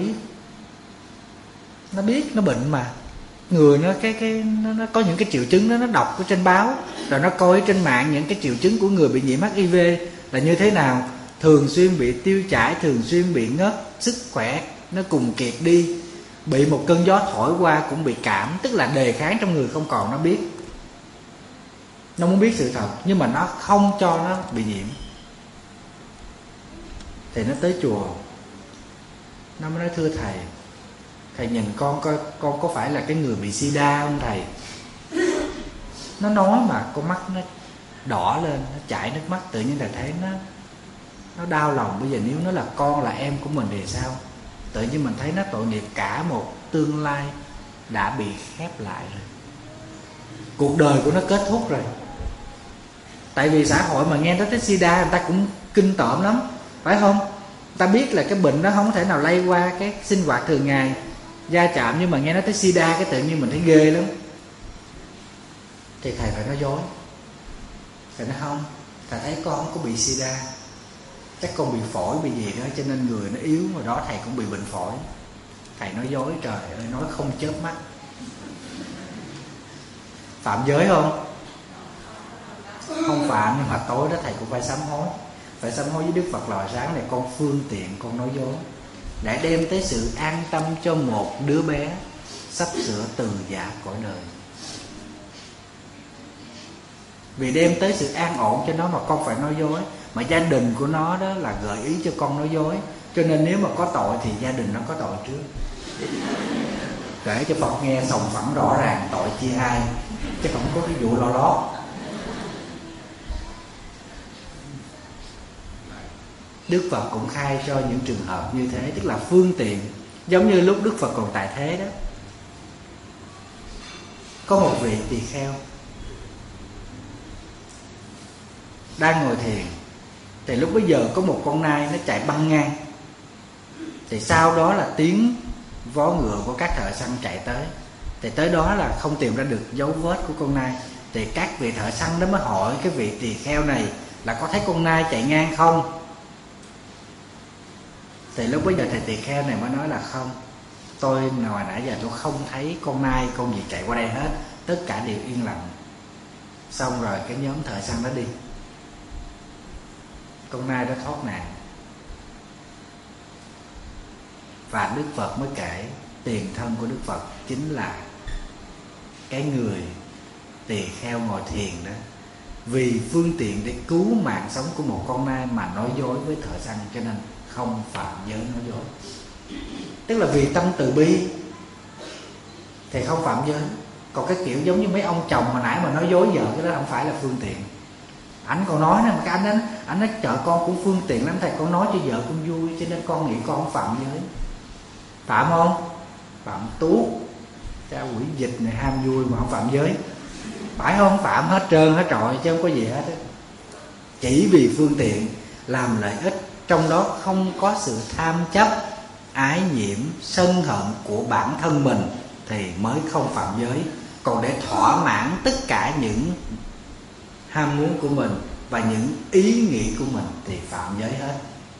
biết nó bệnh mà. Người nó nó có những cái triệu chứng đó, nó đọc ở trên báo, rồi nó coi trên mạng những cái triệu chứng của người bị nhiễm HIV là như thế nào. Thường xuyên bị tiêu chảy, thường xuyên bị ngất, sức khỏe nó cùng kiệt đi, bị một cơn gió thổi qua cũng bị cảm, tức là đề kháng trong người không còn. Nó biết, nó muốn biết sự thật, nhưng mà nó không cho nó bị nhiễm. Thì nó tới chùa, nó mới nói thưa thầy, thầy nhìn con coi con có phải là cái người bị sida không thầy? Nó nói mà con mắt nó đỏ lên, nó chảy nước mắt, tự nhiên thầy thấy nó đau lòng. Bây giờ nếu nó là con là em của mình thì sao? Tự nhiên mình thấy nó tội nghiệp, cả một tương lai đã bị khép lại rồi, cuộc đời của nó kết thúc rồi. Tại vì xã hội mà nghe nói tới sida, người ta cũng kinh tởm lắm, phải không? Người ta biết là cái bệnh đó không thể nào lây qua cái sinh hoạt thường ngày, gia chạm, nhưng mà nghe nói tới sida cái tự nhiên mình thấy ghê lắm. Thì thầy phải nói dối. Thầy nói không, thầy thấy con không có bị sida, chắc con bị phổi bị gì đó, cho nên người nó yếu, rồi đó thầy cũng bị bệnh phổi. Thầy nói dối, trời ơi, nói không chớp mắt. Phạm giới không? Không phạm, nhưng mà tối đó thầy cũng phải sám hối. Phải sám hối với Đức Phật là sáng này con phương tiện, con nói dối để đem tới sự an tâm cho một đứa bé sắp sửa từ giã cõi đời. Vì đem tới sự an ổn cho nó mà con phải nói dối. Mà gia đình của nó đó là gợi ý cho con nói dối. Cho nên nếu mà có tội thì gia đình nó có tội trước, kể cho Phật nghe sòng phẳng rõ ràng, tội chia hai, chứ không có cái vụ lo lót. Đức Phật cũng khai cho những trường hợp như thế, tức là phương tiện. Giống như lúc Đức Phật còn tại thế đó, có một vị tỳ kheo đang ngồi thiền, thì lúc bấy giờ có một con nai nó chạy băng ngang. Thì sau đó là tiếng vó ngựa của các thợ săn chạy tới. Thì tới đó là không tìm ra được dấu vết của con nai. Thì các vị thợ săn đó mới hỏi cái vị tỳ kheo này là có thấy con nai chạy ngang không? Thì lúc bấy giờ thầy tỳ kheo này mới nói là không, tôi hồi nãy giờ tôi không thấy con nai con gì chạy qua đây hết, tất cả đều yên lặng. Xong rồi cái nhóm thợ săn đó đi, con nai đó thoát nạn. Và Đức Phật mới kể tiền thân của Đức Phật chính là cái người tỳ kheo ngồi thiền đó, vì phương tiện để cứu mạng sống của một con nai mà nói dối với thợ săn, cho nên không phạm giới nói dối. Tức là vì tâm từ bi thì không phạm giới. Còn cái kiểu giống như mấy ông chồng hồi nãy mà nói dối vợ, cái đó không phải là phương tiện. Anh còn nói nè, mà cái anh nói chợ con cũng phương tiện lắm thầy, con nói cho vợ con vui, cho nên con nghĩ con không phạm giới. Phạm không? Phạm tuốt. Cha quỷ dịch này ham vui mà không phạm giới, phải không? Phạm hết trơn hết trọi chứ không có gì hết á. Chỉ vì phương tiện làm lợi ích, trong đó không có sự tham chấp, ái nhiễm, sân hận của bản thân mình thì mới không phạm giới. Còn để thỏa mãn tất cả những ham muốn của mình và những ý nghĩ của mình thì phạm giới hết.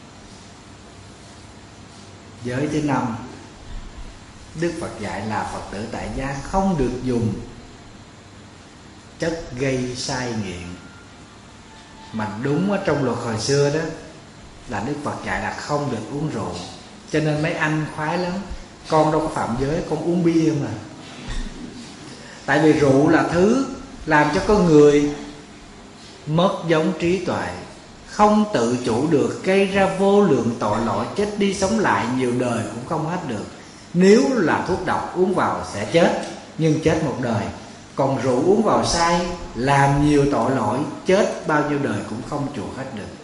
Giới thứ 5, Đức Phật dạy là Phật tử tại gia không được dùng chất gây sai nghiện. Mà đúng ở trong luật hồi xưa đó là Đức Phật dạy là không được uống rượu. Cho nên mấy anh khoái lắm, con đâu có phạm giới, con uống bia mà. Tại vì rượu là thứ làm cho con người mất giống trí tuệ, không tự chủ được, gây ra vô lượng tội lỗi, chết đi sống lại nhiều đời cũng không hết được. Nếu là thuốc độc uống vào sẽ chết, nhưng chết một đời. Còn rượu uống vào say, làm nhiều tội lỗi, chết bao nhiêu đời cũng không chuộc hết được.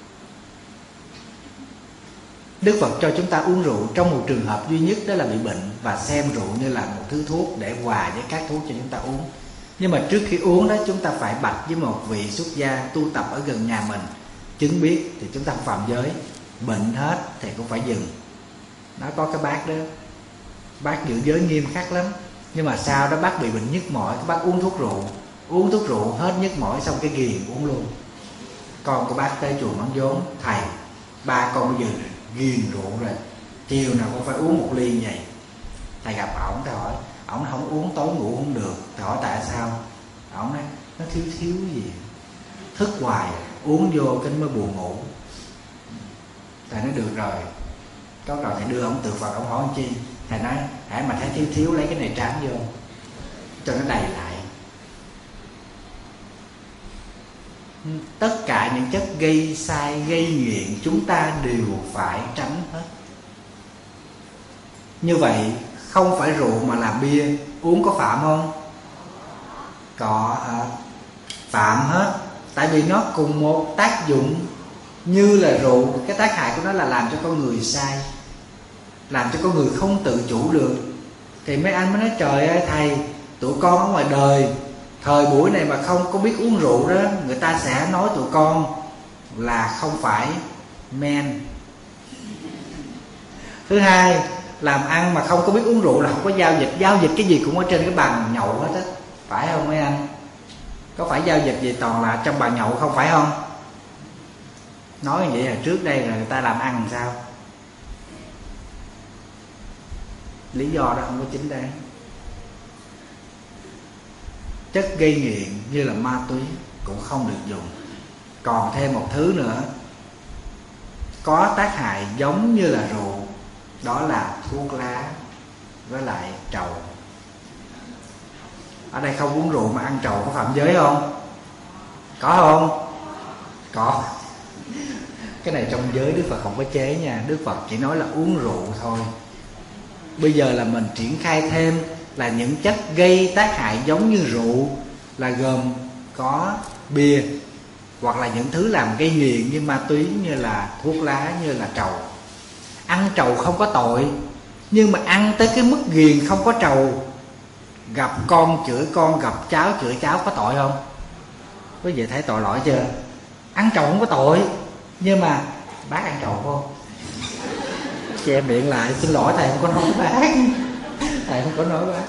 Đức Phật cho chúng ta uống rượu trong một trường hợp duy nhất, đó là bị bệnh, và xem rượu như là một thứ thuốc để hòa với các thuốc cho chúng ta uống. Nhưng mà trước khi uống đó, chúng ta phải bạch với một vị xuất gia tu tập ở gần nhà mình, chứng biết thì chúng ta không phạm giới. Bệnh hết thì cũng phải dừng. Nó có cái bác đó, bác giữ giới nghiêm khắc lắm, nhưng mà sau đó bác bị bệnh nhức mỏi, bác uống thuốc rượu hết nhức mỏi, xong cái ghiền uống luôn. Con của bác tới chùa Mắng Vốn, thầy, ba con bây giờ ghiền rượu rồi, chiều nào cũng phải uống một ly vậy. Thầy gặp ổng, thầy hỏi, ổng không uống tối ngủ không được. Thầy hỏi tại sao? Ổng nói nó thiếu gì, thức hoài uống vô cái mới buồn ngủ. Thầy nói được rồi. Có rồi thầy đưa ổng tượng Phật, ổng hỏi chi? Thầy nói hãy mà thấy thiếu lấy cái này trám vô cho nó đầy lại. Tất cả những chất gây sai, gây nghiện chúng ta đều phải tránh hết. Như vậy không phải rượu mà là bia, uống có phạm không? Có hết, phạm hết. Tại vì nó cùng một tác dụng như là rượu. Cái tác hại của nó là làm cho con người sai, làm cho con người không tự chủ được. Thì mấy anh mới nói trời ơi thầy, tụi con ở ngoài đời thời buổi này mà không có biết uống rượu đó, người ta sẽ nói tụi con là không phải men. Thứ hai, làm ăn mà không có biết uống rượu là không có giao dịch. Giao dịch cái gì cũng ở trên cái bàn nhậu hết á, phải không mấy anh? Có phải giao dịch gì toàn là trong bàn nhậu không, phải không? Nói như vậy là trước đây là người ta làm ăn làm sao? Lý do đó không có chính đáng. Chất gây nghiện như là ma túy cũng không được dùng. Còn thêm một thứ nữa có tác hại giống như là rượu, đó là thuốc lá với lại trầu. Ở đây không uống rượu mà ăn trầu có phạm giới không? Có không? Có. Cái này trong giới Đức Phật không có chế nha. Đức Phật chỉ nói là uống rượu thôi. Bây giờ là mình triển khai thêm là những chất gây tác hại giống như rượu, là gồm có bia, hoặc là những thứ làm gây nghiện như ma túy, như là thuốc lá, như là trầu. Ăn trầu không có tội, nhưng mà ăn tới cái mức ghiền không có trầu, gặp con chửi con, gặp cháu chửi cháu, có tội không? Quý vị thấy tội lỗi chưa? Ăn trầu không có tội, nhưng mà bác ăn trầu không? Che miệng lại, xin lỗi thầy không có nói bác. Thầy không có nói bác.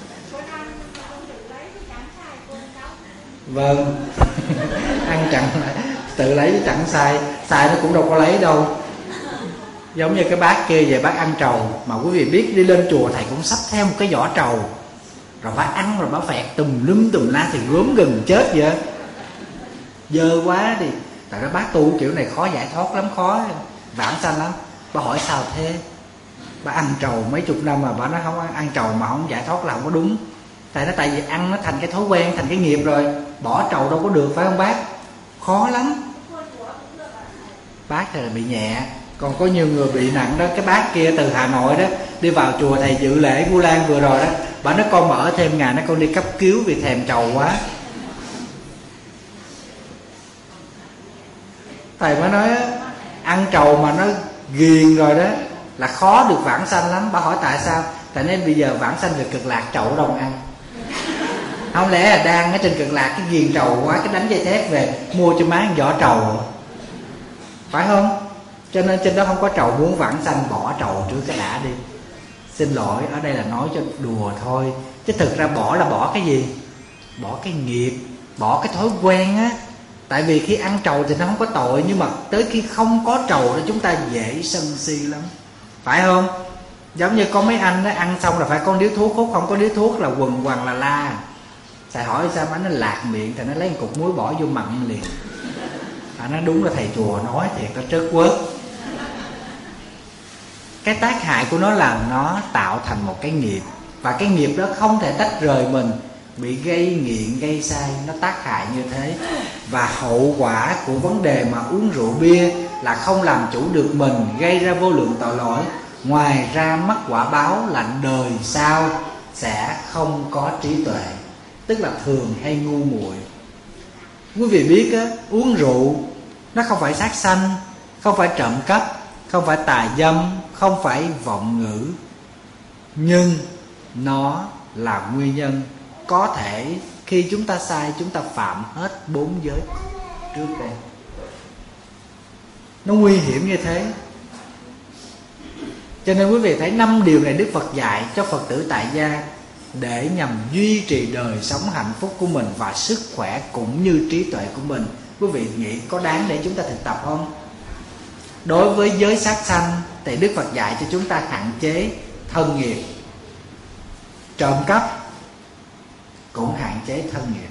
Vâng. Ăn chẳng tự lấy chẳng sai, sai nó cũng đâu có lấy đâu. Giống như cái bác kia về bác ăn trầu, mà quý vị biết đi lên chùa thầy cũng xách theo một cái vỏ trầu, rồi bác ăn rồi bác phẹt tùm lum tùm la thì gớm gần chết vậy. Dơ quá đi. Tại đó bác tu kiểu này khó giải thoát lắm, khó vãng sanh lắm. Bà hỏi sao thế? Bà ăn trầu mấy chục năm mà bà nói không ăn trầu mà không giải thoát là không có đúng. Tại vì ăn nó thành cái thói quen, thành cái nghiệp rồi, bỏ trầu đâu có được, phải không bác? Khó lắm. Bác thì là bị nhẹ, còn có nhiều người bị nặng đó. Cái bác kia từ Hà Nội đó đi vào chùa thầy dự lễ Vu Lan vừa rồi đó, bà nói con mở thêm ngày, nó con đi cấp cứu vì thèm trầu quá. Thầy mới nói ăn trầu mà nó ghiền rồi đó là khó được vãng sanh lắm. Bà hỏi tại sao? Tại nên bây giờ vãng sanh về Cực Lạc trầu đâu ăn. Không lẽ là đang ở trên Cực Lạc cái ghiền trầu quá, cái đánh dây thép về mua cho má vỏ trầu, phải không? Cho nên trên đó không có trầu, muốn vãng sanh bỏ trầu trước cái đã đi. Xin lỗi, ở đây là nói cho đùa thôi, chứ thực ra bỏ là bỏ cái gì? Bỏ cái nghiệp, bỏ cái thói quen á. Tại vì khi ăn trầu thì nó không có tội, nhưng mà tới khi không có trầu thì chúng ta dễ sân si lắm, phải không? Giống như có mấy anh đó ăn xong là phải có điếu thuốc hút, không có điếu thuốc là quần quằn là la. Thầy hỏi sao mà nó lạc miệng, thì nó lấy một cục muối bỏ vô mặn liền. Nó đúng là thầy chùa nói thiệt, nó trớt quớt. Cái tác hại của nó là nó tạo thành một cái nghiệp, và cái nghiệp đó không thể tách rời mình, bị gây nghiện gây say, nó tác hại như thế. Và hậu quả của vấn đề mà uống rượu bia là không làm chủ được mình, gây ra vô lượng tội lỗi. Ngoài ra mắc quả báo là đời sau sẽ không có trí tuệ, tức là thường hay ngu muội. Quý vị biết á, uống rượu nó không phải sát sanh, không phải trộm cắp, không phải tà dâm, không phải vọng ngữ, nhưng nó là nguyên nhân có thể khi chúng ta sai, chúng ta phạm hết 4 giới trước đây. Nó nguy hiểm như thế. Cho nên quý vị thấy 5 điều này Đức Phật dạy cho Phật tử tại gia để nhằm duy trì đời sống hạnh phúc của mình và sức khỏe cũng như trí tuệ của mình. Quý vị nghĩ có đáng để chúng ta thực tập không? Đối với giới sát sanh thì Đức Phật dạy cho chúng ta hạn chế thân nghiệp. Trộm cắp cũng hạn chế thân nghiệp.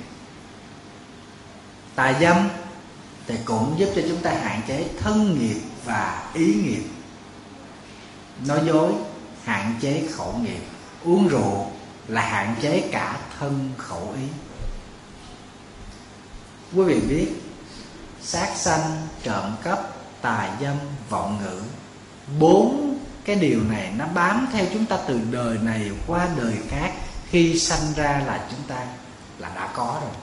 Tà dâm thì cũng giúp cho chúng ta hạn chế thân nghiệp và ý nghiệp. Nói dối hạn chế khẩu nghiệp. Uống rượu là hạn chế cả thân khẩu ý. Quý vị biết sát sanh, trộm cắp, tà dâm, vọng ngữ, 4 cái điều này nó bám theo chúng ta từ đời này qua đời khác. Khi sanh ra là chúng ta là đã có rồi.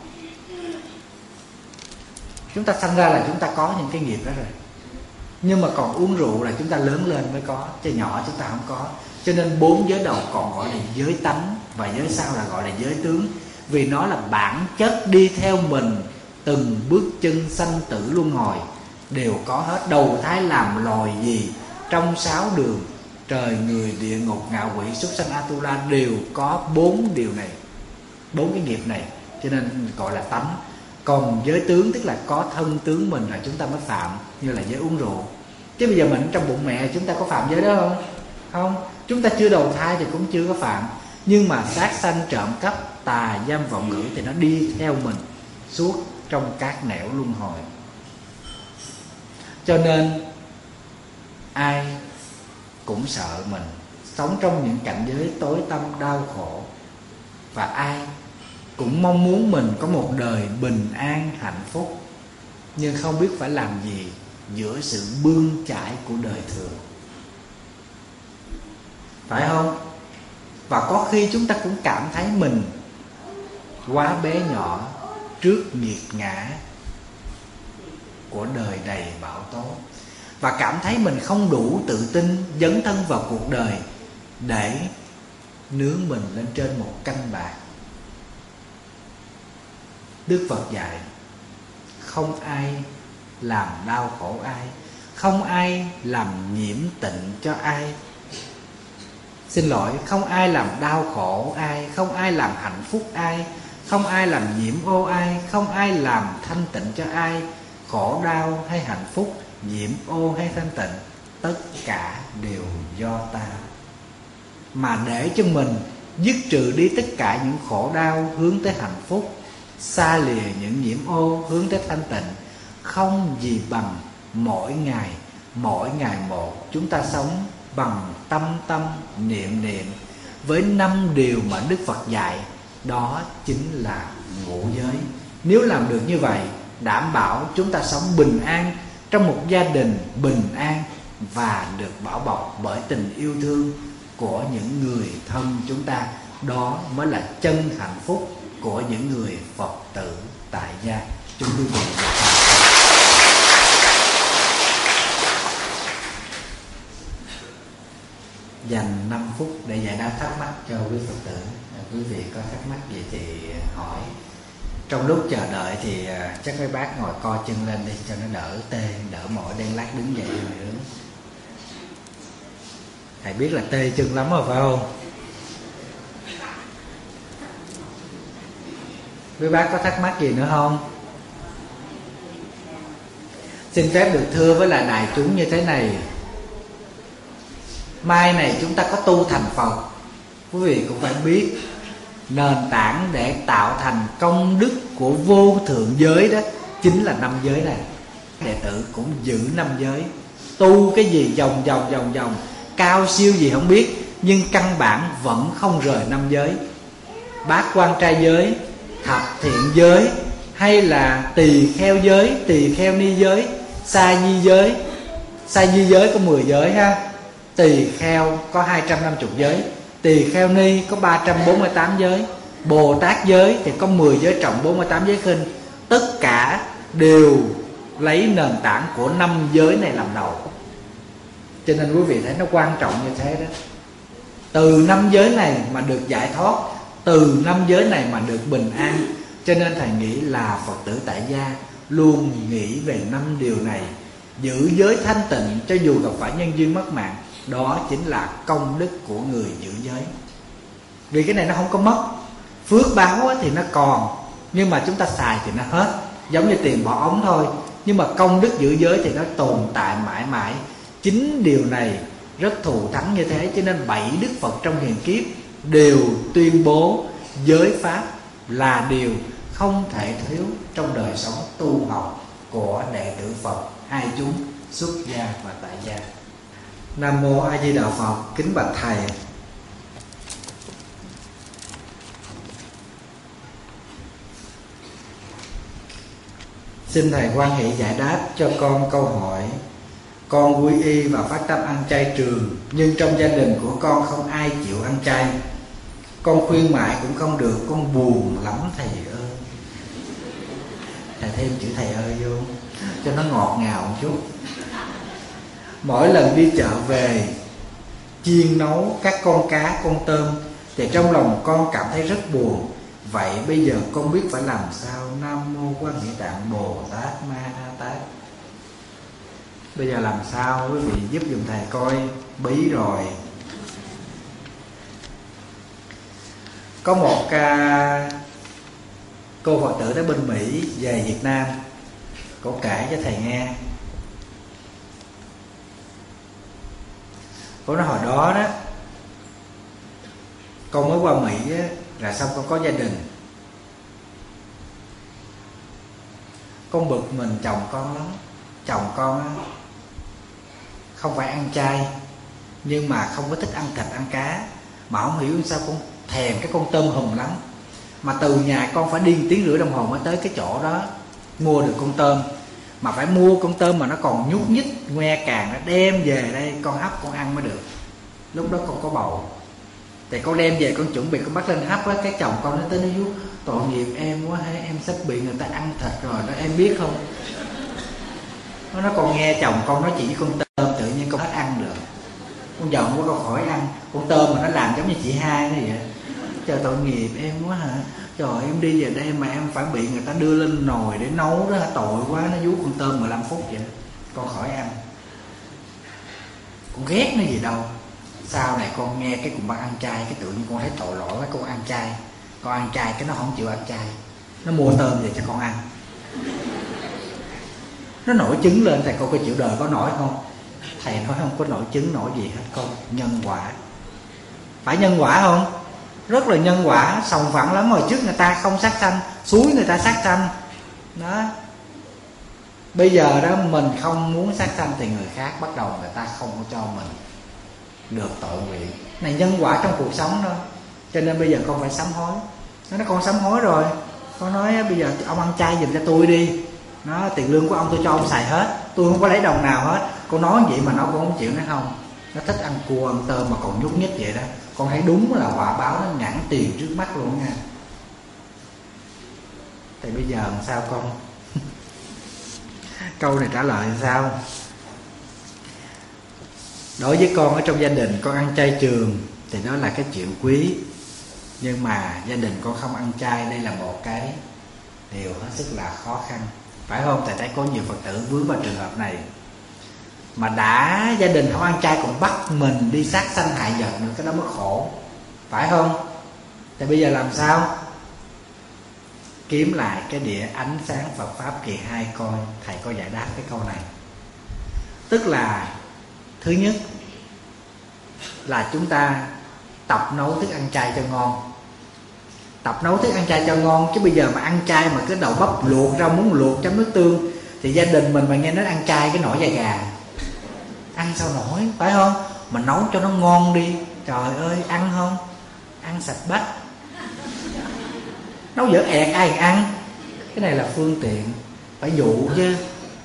Chúng ta sanh ra là chúng ta có những cái nghiệp đó rồi. Nhưng mà còn uống rượu là chúng ta lớn lên mới có, chứ nhỏ chúng ta không có. Cho nên 4 giới đầu còn gọi là giới tánh, và giới sau là gọi là giới tướng. Vì nó là bản chất đi theo mình, từng bước chân sanh tử luân hồi đều có hết. Đầu thai làm loài gì trong 6 đường, trời, người, địa ngục, ngạ quỷ, súc sanh, Atula đều có 4 điều này, 4 cái nghiệp này. Cho nên gọi là tánh. Còn giới tướng tức là có thân tướng mình là chúng ta mới phạm, như là giới uống rượu. Chứ bây giờ mình trong bụng mẹ chúng ta có phạm giới đó không? Không. Chúng ta chưa đầu thai thì cũng chưa có phạm. Nhưng mà sát sanh, trộm cắp, tà dâm, vọng ngữ thì nó đi theo mình suốt. trong các nẻo luân hồi. Cho nên ai cũng sợ mình sống trong những cảnh giới tối tăm đau khổ, và ai cũng mong muốn mình có một đời bình an hạnh phúc, nhưng không biết phải làm gì giữa sự bươn chải của đời thường, phải không? Và có khi chúng ta cũng cảm thấy mình quá bé nhỏ trước nghiệt ngã của đời đầy bão tố, và cảm thấy mình không đủ tự tin dấn thân vào cuộc đời để nướng mình lên trên một canh bạc. Đức Phật dạy không ai làm đau khổ ai, không ai làm nhiễm tịnh cho ai. Xin lỗi, không ai làm đau khổ ai, không ai làm hạnh phúc ai, không ai làm nhiễm ô ai, không ai làm thanh tịnh cho ai. Khổ đau hay hạnh phúc, nhiễm ô hay thanh tịnh, tất cả đều do ta. Mà để cho mình dứt trừ đi tất cả những khổ đau hướng tới hạnh phúc, xa lìa những nhiễm ô hướng tới thanh tịnh, không gì bằng mỗi ngày một chúng ta sống bằng tâm niệm với 5 điều mà Đức Phật dạy. Đó chính là ngũ giới. Nếu làm được như vậy, đảm bảo chúng ta sống bình an trong một gia đình bình an, và được bảo bọc bởi tình yêu thương của những người thân chúng ta. Đó mới là chân hạnh phúc của những người Phật tử tại gia. Chúng quý vị dành 5 phút để giải đáp thắc mắc cho quý Phật tử. Quý vị có thắc mắc gì thì hỏi. Trong lúc chờ đợi thì chắc mấy bác ngồi co chân lên đi cho nó đỡ tê, đỡ mỏi, đang lát đứng dậy rồi đứng. Thầy biết là tê chân lắm rồi phải không? Quý bác có thắc mắc gì nữa không? Xin phép được thưa với lại đại chúng như thế này. Mai này chúng ta có tu thành Phật, quý vị cũng phải biết nền tảng để tạo thành công đức của vô thượng giới đó chính là 5 giới này. Đệ tử cũng giữ 5 giới. Tu cái gì vòng vòng cao siêu gì không biết, nhưng căn bản vẫn không rời 5 giới. Bát quan trai giới, thập thiện giới, hay là tỳ kheo giới, tỳ kheo ni giới, sa di giới. Sa di giới có 10 giới ha. Tỳ kheo có 250 giới, tỳ kheo ni có 348 giới, Bồ Tát giới thì có 10 giới trọng, 48 giới khinh. Tất cả đều lấy nền tảng của 5 giới này làm đầu. Cho nên quý vị thấy nó quan trọng như thế đó. Từ 5 giới này mà được giải thoát, từ 5 giới này mà được bình an. Cho nên thầy nghĩ là Phật tử tại gia luôn nghĩ về 5 điều này. Giữ giới thanh tịnh cho dù gặp phải nhân duyên mất mạng, đó chính là công đức của người giữ giới. Vì cái này nó không có mất. Phước báo thì nó còn, nhưng mà chúng ta xài thì nó hết. Giống như tiền bỏ ống thôi. Nhưng mà công đức giữ giới thì nó tồn tại mãi mãi. Chính điều này rất thù thắng như thế. Cho nên 7 Đức Phật trong hiền kiếp đều tuyên bố giới pháp là điều không thể thiếu trong đời sống tu học của đệ tử Phật, hai chúng xuất gia và tại gia. Nam mô A Di Đà Phật. Kính bạch thầy, xin thầy hoan hỷ giải đáp cho con câu hỏi. Con quy y và phát tâm ăn chay trường, nhưng trong gia đình của con không ai chịu ăn chay. Con khuyên mãi cũng không được, con buồn lắm thầy ơi. Thầy thêm chữ thầy ơi vô cho nó ngọt ngào một chút. Mỗi lần đi chợ về chiên nấu các con cá, con tôm thì trong lòng con cảm thấy rất buồn. Vậy bây giờ con biết phải làm sao? Nam mô Quan Hệ Tạng Bồ Tát Ma Ha Tát. Bây giờ làm sao quý vị giúp giùm thầy coi. Bí rồi. Có một cô Phật tử ở bên Mỹ về Việt Nam, cô kể cho thầy nghe. Cô nói hồi đó đó, con mới qua Mỹ á, là xong con có gia đình. con bực mình chồng con lắm. Chồng con á, không phải ăn chay, nhưng mà không có thích ăn thịt ăn cá. Mà không hiểu sao con thèm cái con tôm hùm lắm. Mà từ nhà con phải đi 1 tiếng rưỡi đồng hồ mới tới cái chỗ đó mua được con tôm. Mà phải mua con tôm mà nó còn nhúc nhích ngoe càng, nó đem về đây con hấp con ăn mới được. Lúc đó con có bầu, thì con đem về con chuẩn bị con bắt lên hấp á. Cái chồng con nó tới nó vuốt: tội nghiệp em quá, em sắp bị người ta ăn thịt rồi đó, em biết không. Nó còn nghe chồng con nói chuyện với con tôm, tự nhiên con hết ăn được. Con giận quá con khỏi ăn. Con tôm mà nó làm giống như chị Hai nó vậy. Trời, tội nghiệp em quá hả. Trời, em đi về đây mà em phải bị người ta đưa lên nồi để nấu đó, tội quá. Nó vuốt con tôm 15 phút vậy. Con khỏi ăn. Con ghét nó gì đâu. Sau này con nghe cái cùng bác ăn chay, cái tự nhiên con thấy tội lỗi quá. Con ăn chay, con ăn chay cái nó không chịu ăn chay. Nó mua tôm về cho con ăn. Nó nổi trứng lên. Thầy cô có chịu đời có nổi không? Thầy nói không có nổi trứng nổi gì hết con. Nhân quả. Phải nhân quả không? Rất là nhân quả. Sòng phẳng lắm. Hồi trước người ta không sát sanh, suối người ta sát sanh đó. Bây giờ đó mình không muốn sát sanh thì người khác bắt đầu người ta không có cho mình được tội nguyện. Này nhân quả trong cuộc sống thôi. Cho nên bây giờ con phải sám hối. Nó con sám hối rồi. Con nói bây giờ ông ăn chay giùm cho tôi đi. Nó tiền lương của ông tôi cho ông xài hết, tôi không có lấy đồng nào hết. Con nói vậy mà nó cũng không chịu. Nó không, nó thích ăn cua ăn tôm mà còn nhúc nhích vậy đó. Con thấy đúng là quả báo nó nhãn tiền trước mắt luôn nha. Thì bây giờ làm sao con? Câu này trả lời làm sao? Đối với con ở trong gia đình con ăn chay trường thì đó là cái chuyện quý. Nhưng mà gia đình con không ăn chay, đây là một cái điều hết sức là khó khăn. Phải không? Thầy thấy có nhiều Phật tử vướng vào trường hợp này. Mà đã gia đình không ăn chay còn bắt mình đi sát sanh hại vật nữa, cái đó mới khổ. Phải không? Thì bây giờ làm sao? Kiếm lại cái đĩa ánh sáng Phật Pháp kỳ 2 coi. Thầy có giải đáp cái câu này. Tức là thứ nhất là chúng ta tập nấu thức ăn chay cho ngon. Tập nấu thức ăn chay cho ngon. Chứ bây giờ mà ăn chay mà cứ đậu bắp luộc, rau muống luộc chấm nước tương, thì gia đình mình mà nghe nói ăn chay cái nổi da gà. Ăn sao nổi, phải không? Mình nấu cho nó ngon đi. Trời ơi, ăn không? Ăn sạch bách. Nấu dở ẹt ai ăn. Cái này là phương tiện. Phải dụ chứ.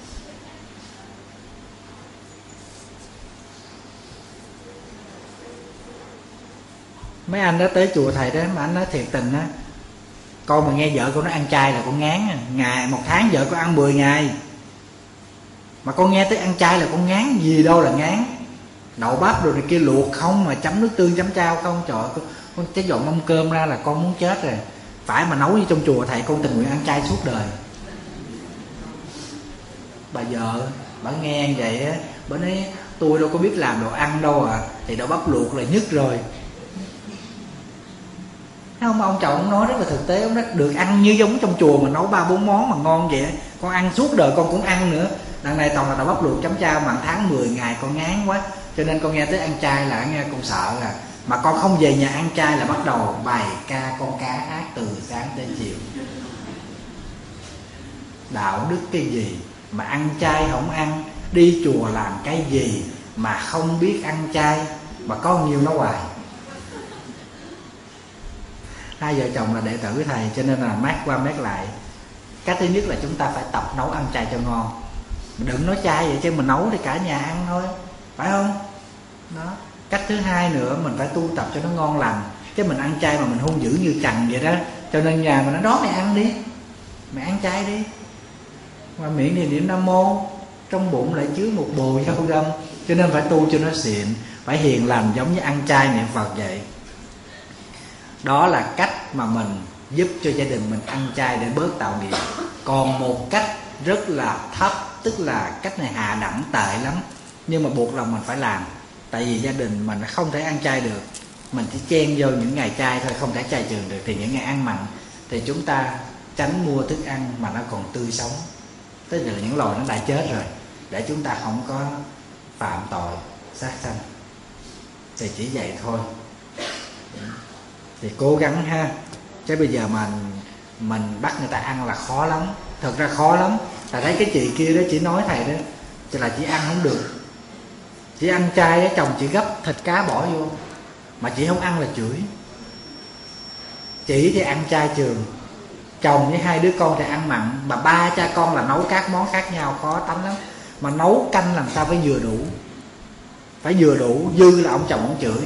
Mấy anh đó tới chùa thầy đó, mà anh nói thiệt tình á, con mà nghe vợ con nói ăn chay là con ngán. Ngày 1 tháng vợ con ăn 10 ngày, mà con nghe tới ăn chay là con ngán. Gì đâu là ngán. Đậu bắp rồi này kia luộc không, mà chấm nước tương chấm chao không. Trời ơi, con cái dọn mâm cơm ra là con muốn chết rồi. Phải mà nấu như trong chùa thầy, con tình nguyện ăn chay suốt đời. Bà vợ bà nghe vậy á, bà nói tôi đâu có biết làm đồ ăn đâu à. Thì đậu bắp luộc là nhất rồi. Thấy không? Ông chồng ông nói rất là thực tế. Ông nói được ăn như giống trong chùa mà nấu 3-4 món mà ngon vậy, con ăn suốt đời con cũng ăn nữa. Đằng này toàn là đậu bắp luộc chấm chao, mà 1 tháng 10 ngày con ngán quá. Cho nên con nghe tới ăn chay là nghe con sợ là. Mà con không về nhà ăn chay là bắt đầu bài ca con cá hát từ sáng tới chiều. Đạo đức cái gì mà ăn chay không ăn, đi chùa làm cái gì mà không biết ăn chay, mà có nhiều nó hoài. Hai vợ chồng là đệ tử của thầy, cho nên là mát qua mát lại. Cách thứ nhất là chúng ta phải tập nấu ăn chay cho ngon. Đừng nói chay vậy chứ mình nấu thì cả nhà ăn thôi, phải không? Đó. Cách thứ hai nữa, mình phải tu tập cho nó ngon lành. Chứ mình ăn chay mà mình hung dữ như Trần vậy đó. Cho nên nhà mình nói đó, mày ăn đi, mày ăn chay đi, mà miệng thì niệm Nam Mô, trong bụng lại chứa một bồ dâu râm. Cho nên phải tu cho nó xịn, phải hiền lành giống như ăn chay niệm Phật vậy. Đó là cách mà mình giúp cho gia đình mình ăn chay để bớt tạo nghiệp. Còn một cách rất là thấp, tức là cách này hạ đẳng tệ lắm, nhưng mà buộc lòng mình phải làm. Tại vì gia đình mình không thể ăn chay được, mình chỉ chen vô những ngày chay thôi, không thể chay trường được. Thì những ngày ăn mặn thì chúng ta tránh mua thức ăn mà nó còn tươi sống, tức là những loài nó đã chết rồi, để chúng ta không có phạm tội sát sanh. Thì chỉ vậy thôi. Thì cố gắng ha. Chứ bây giờ mà mình bắt người ta ăn là khó lắm. Thật ra khó lắm. Thầy thấy cái chị kia đó, chị nói thầy đó là chị ăn không được, chị ăn chay á, chồng chị gấp thịt cá bỏ vô mà chị không ăn là chửi. Chị thì ăn chay trường, chồng với 2 đứa con thì ăn mặn, mà 3 cha con là nấu các món khác nhau khó tánh lắm. Mà nấu canh làm sao phải vừa đủ, phải vừa đủ, dư là ông chồng ông chửi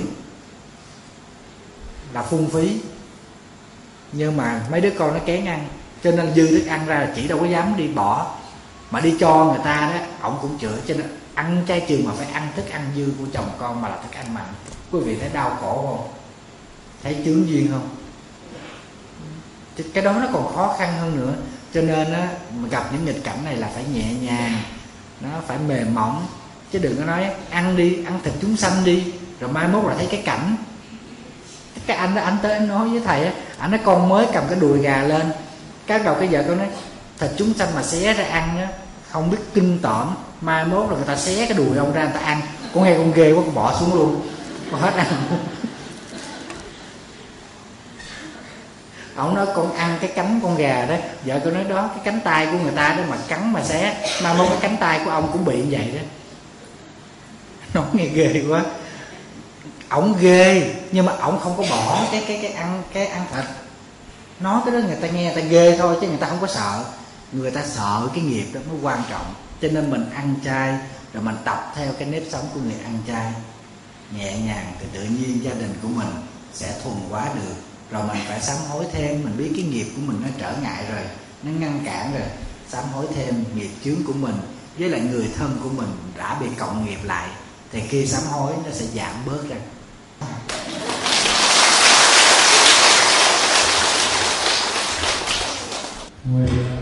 là phung phí. Nhưng mà mấy đứa con nó kén ăn, cho nên dư thức ăn ra là chị đâu có dám đi bỏ, mà đi cho người ta đó ổng cũng chửi. Cho nên ăn chay trường mà phải ăn thức ăn dư của chồng con, mà là thức ăn mặn. Quý vị thấy đau khổ không? Thấy chướng duyên không? Cái đó nó còn khó khăn hơn nữa. Cho nên á, gặp những nghịch cảnh này là phải nhẹ nhàng, nó phải mềm mỏng, chứ đừng có nói ăn đi, ăn thịt chúng sanh đi, rồi mai mốt là thấy cái cảnh. Cái anh đó, anh tới anh nói với thầy á, anh nói con mới cầm cái đùi gà lên, cái đầu cái vợ con nói thịt chúng sanh mà xé ra ăn á, không biết kinh tởm, mai mốt là người ta xé cái đùi ông ra người ta ăn. Con heo con ghê quá, con bỏ xuống luôn, con hết ăn. Ông nói con ăn cái cánh con gà đó, vợ con nói đó, cái cánh tay của người ta đó mà cắn mà xé, mai mốt cái cánh tay của ông cũng bị như vậy đó. Nó nghe ghê quá. Ổng ghê nhưng mà ổng không có bỏ cái ăn thịt. Nói cái đó người ta nghe người ta ghê thôi, chứ người ta không có sợ. Người ta sợ cái nghiệp đó nó quan trọng. Cho nên mình ăn chay rồi mình tập theo cái nếp sống của người ăn chay, nhẹ nhàng thì tự nhiên gia đình của mình sẽ thuần hóa được. Rồi mình phải sám hối thêm, mình biết cái nghiệp của mình nó trở ngại rồi, nó ngăn cản rồi, sám hối thêm nghiệp chướng của mình với lại người thân của mình đã bị cộng nghiệp lại, thì khi sám hối nó sẽ giảm bớt ra.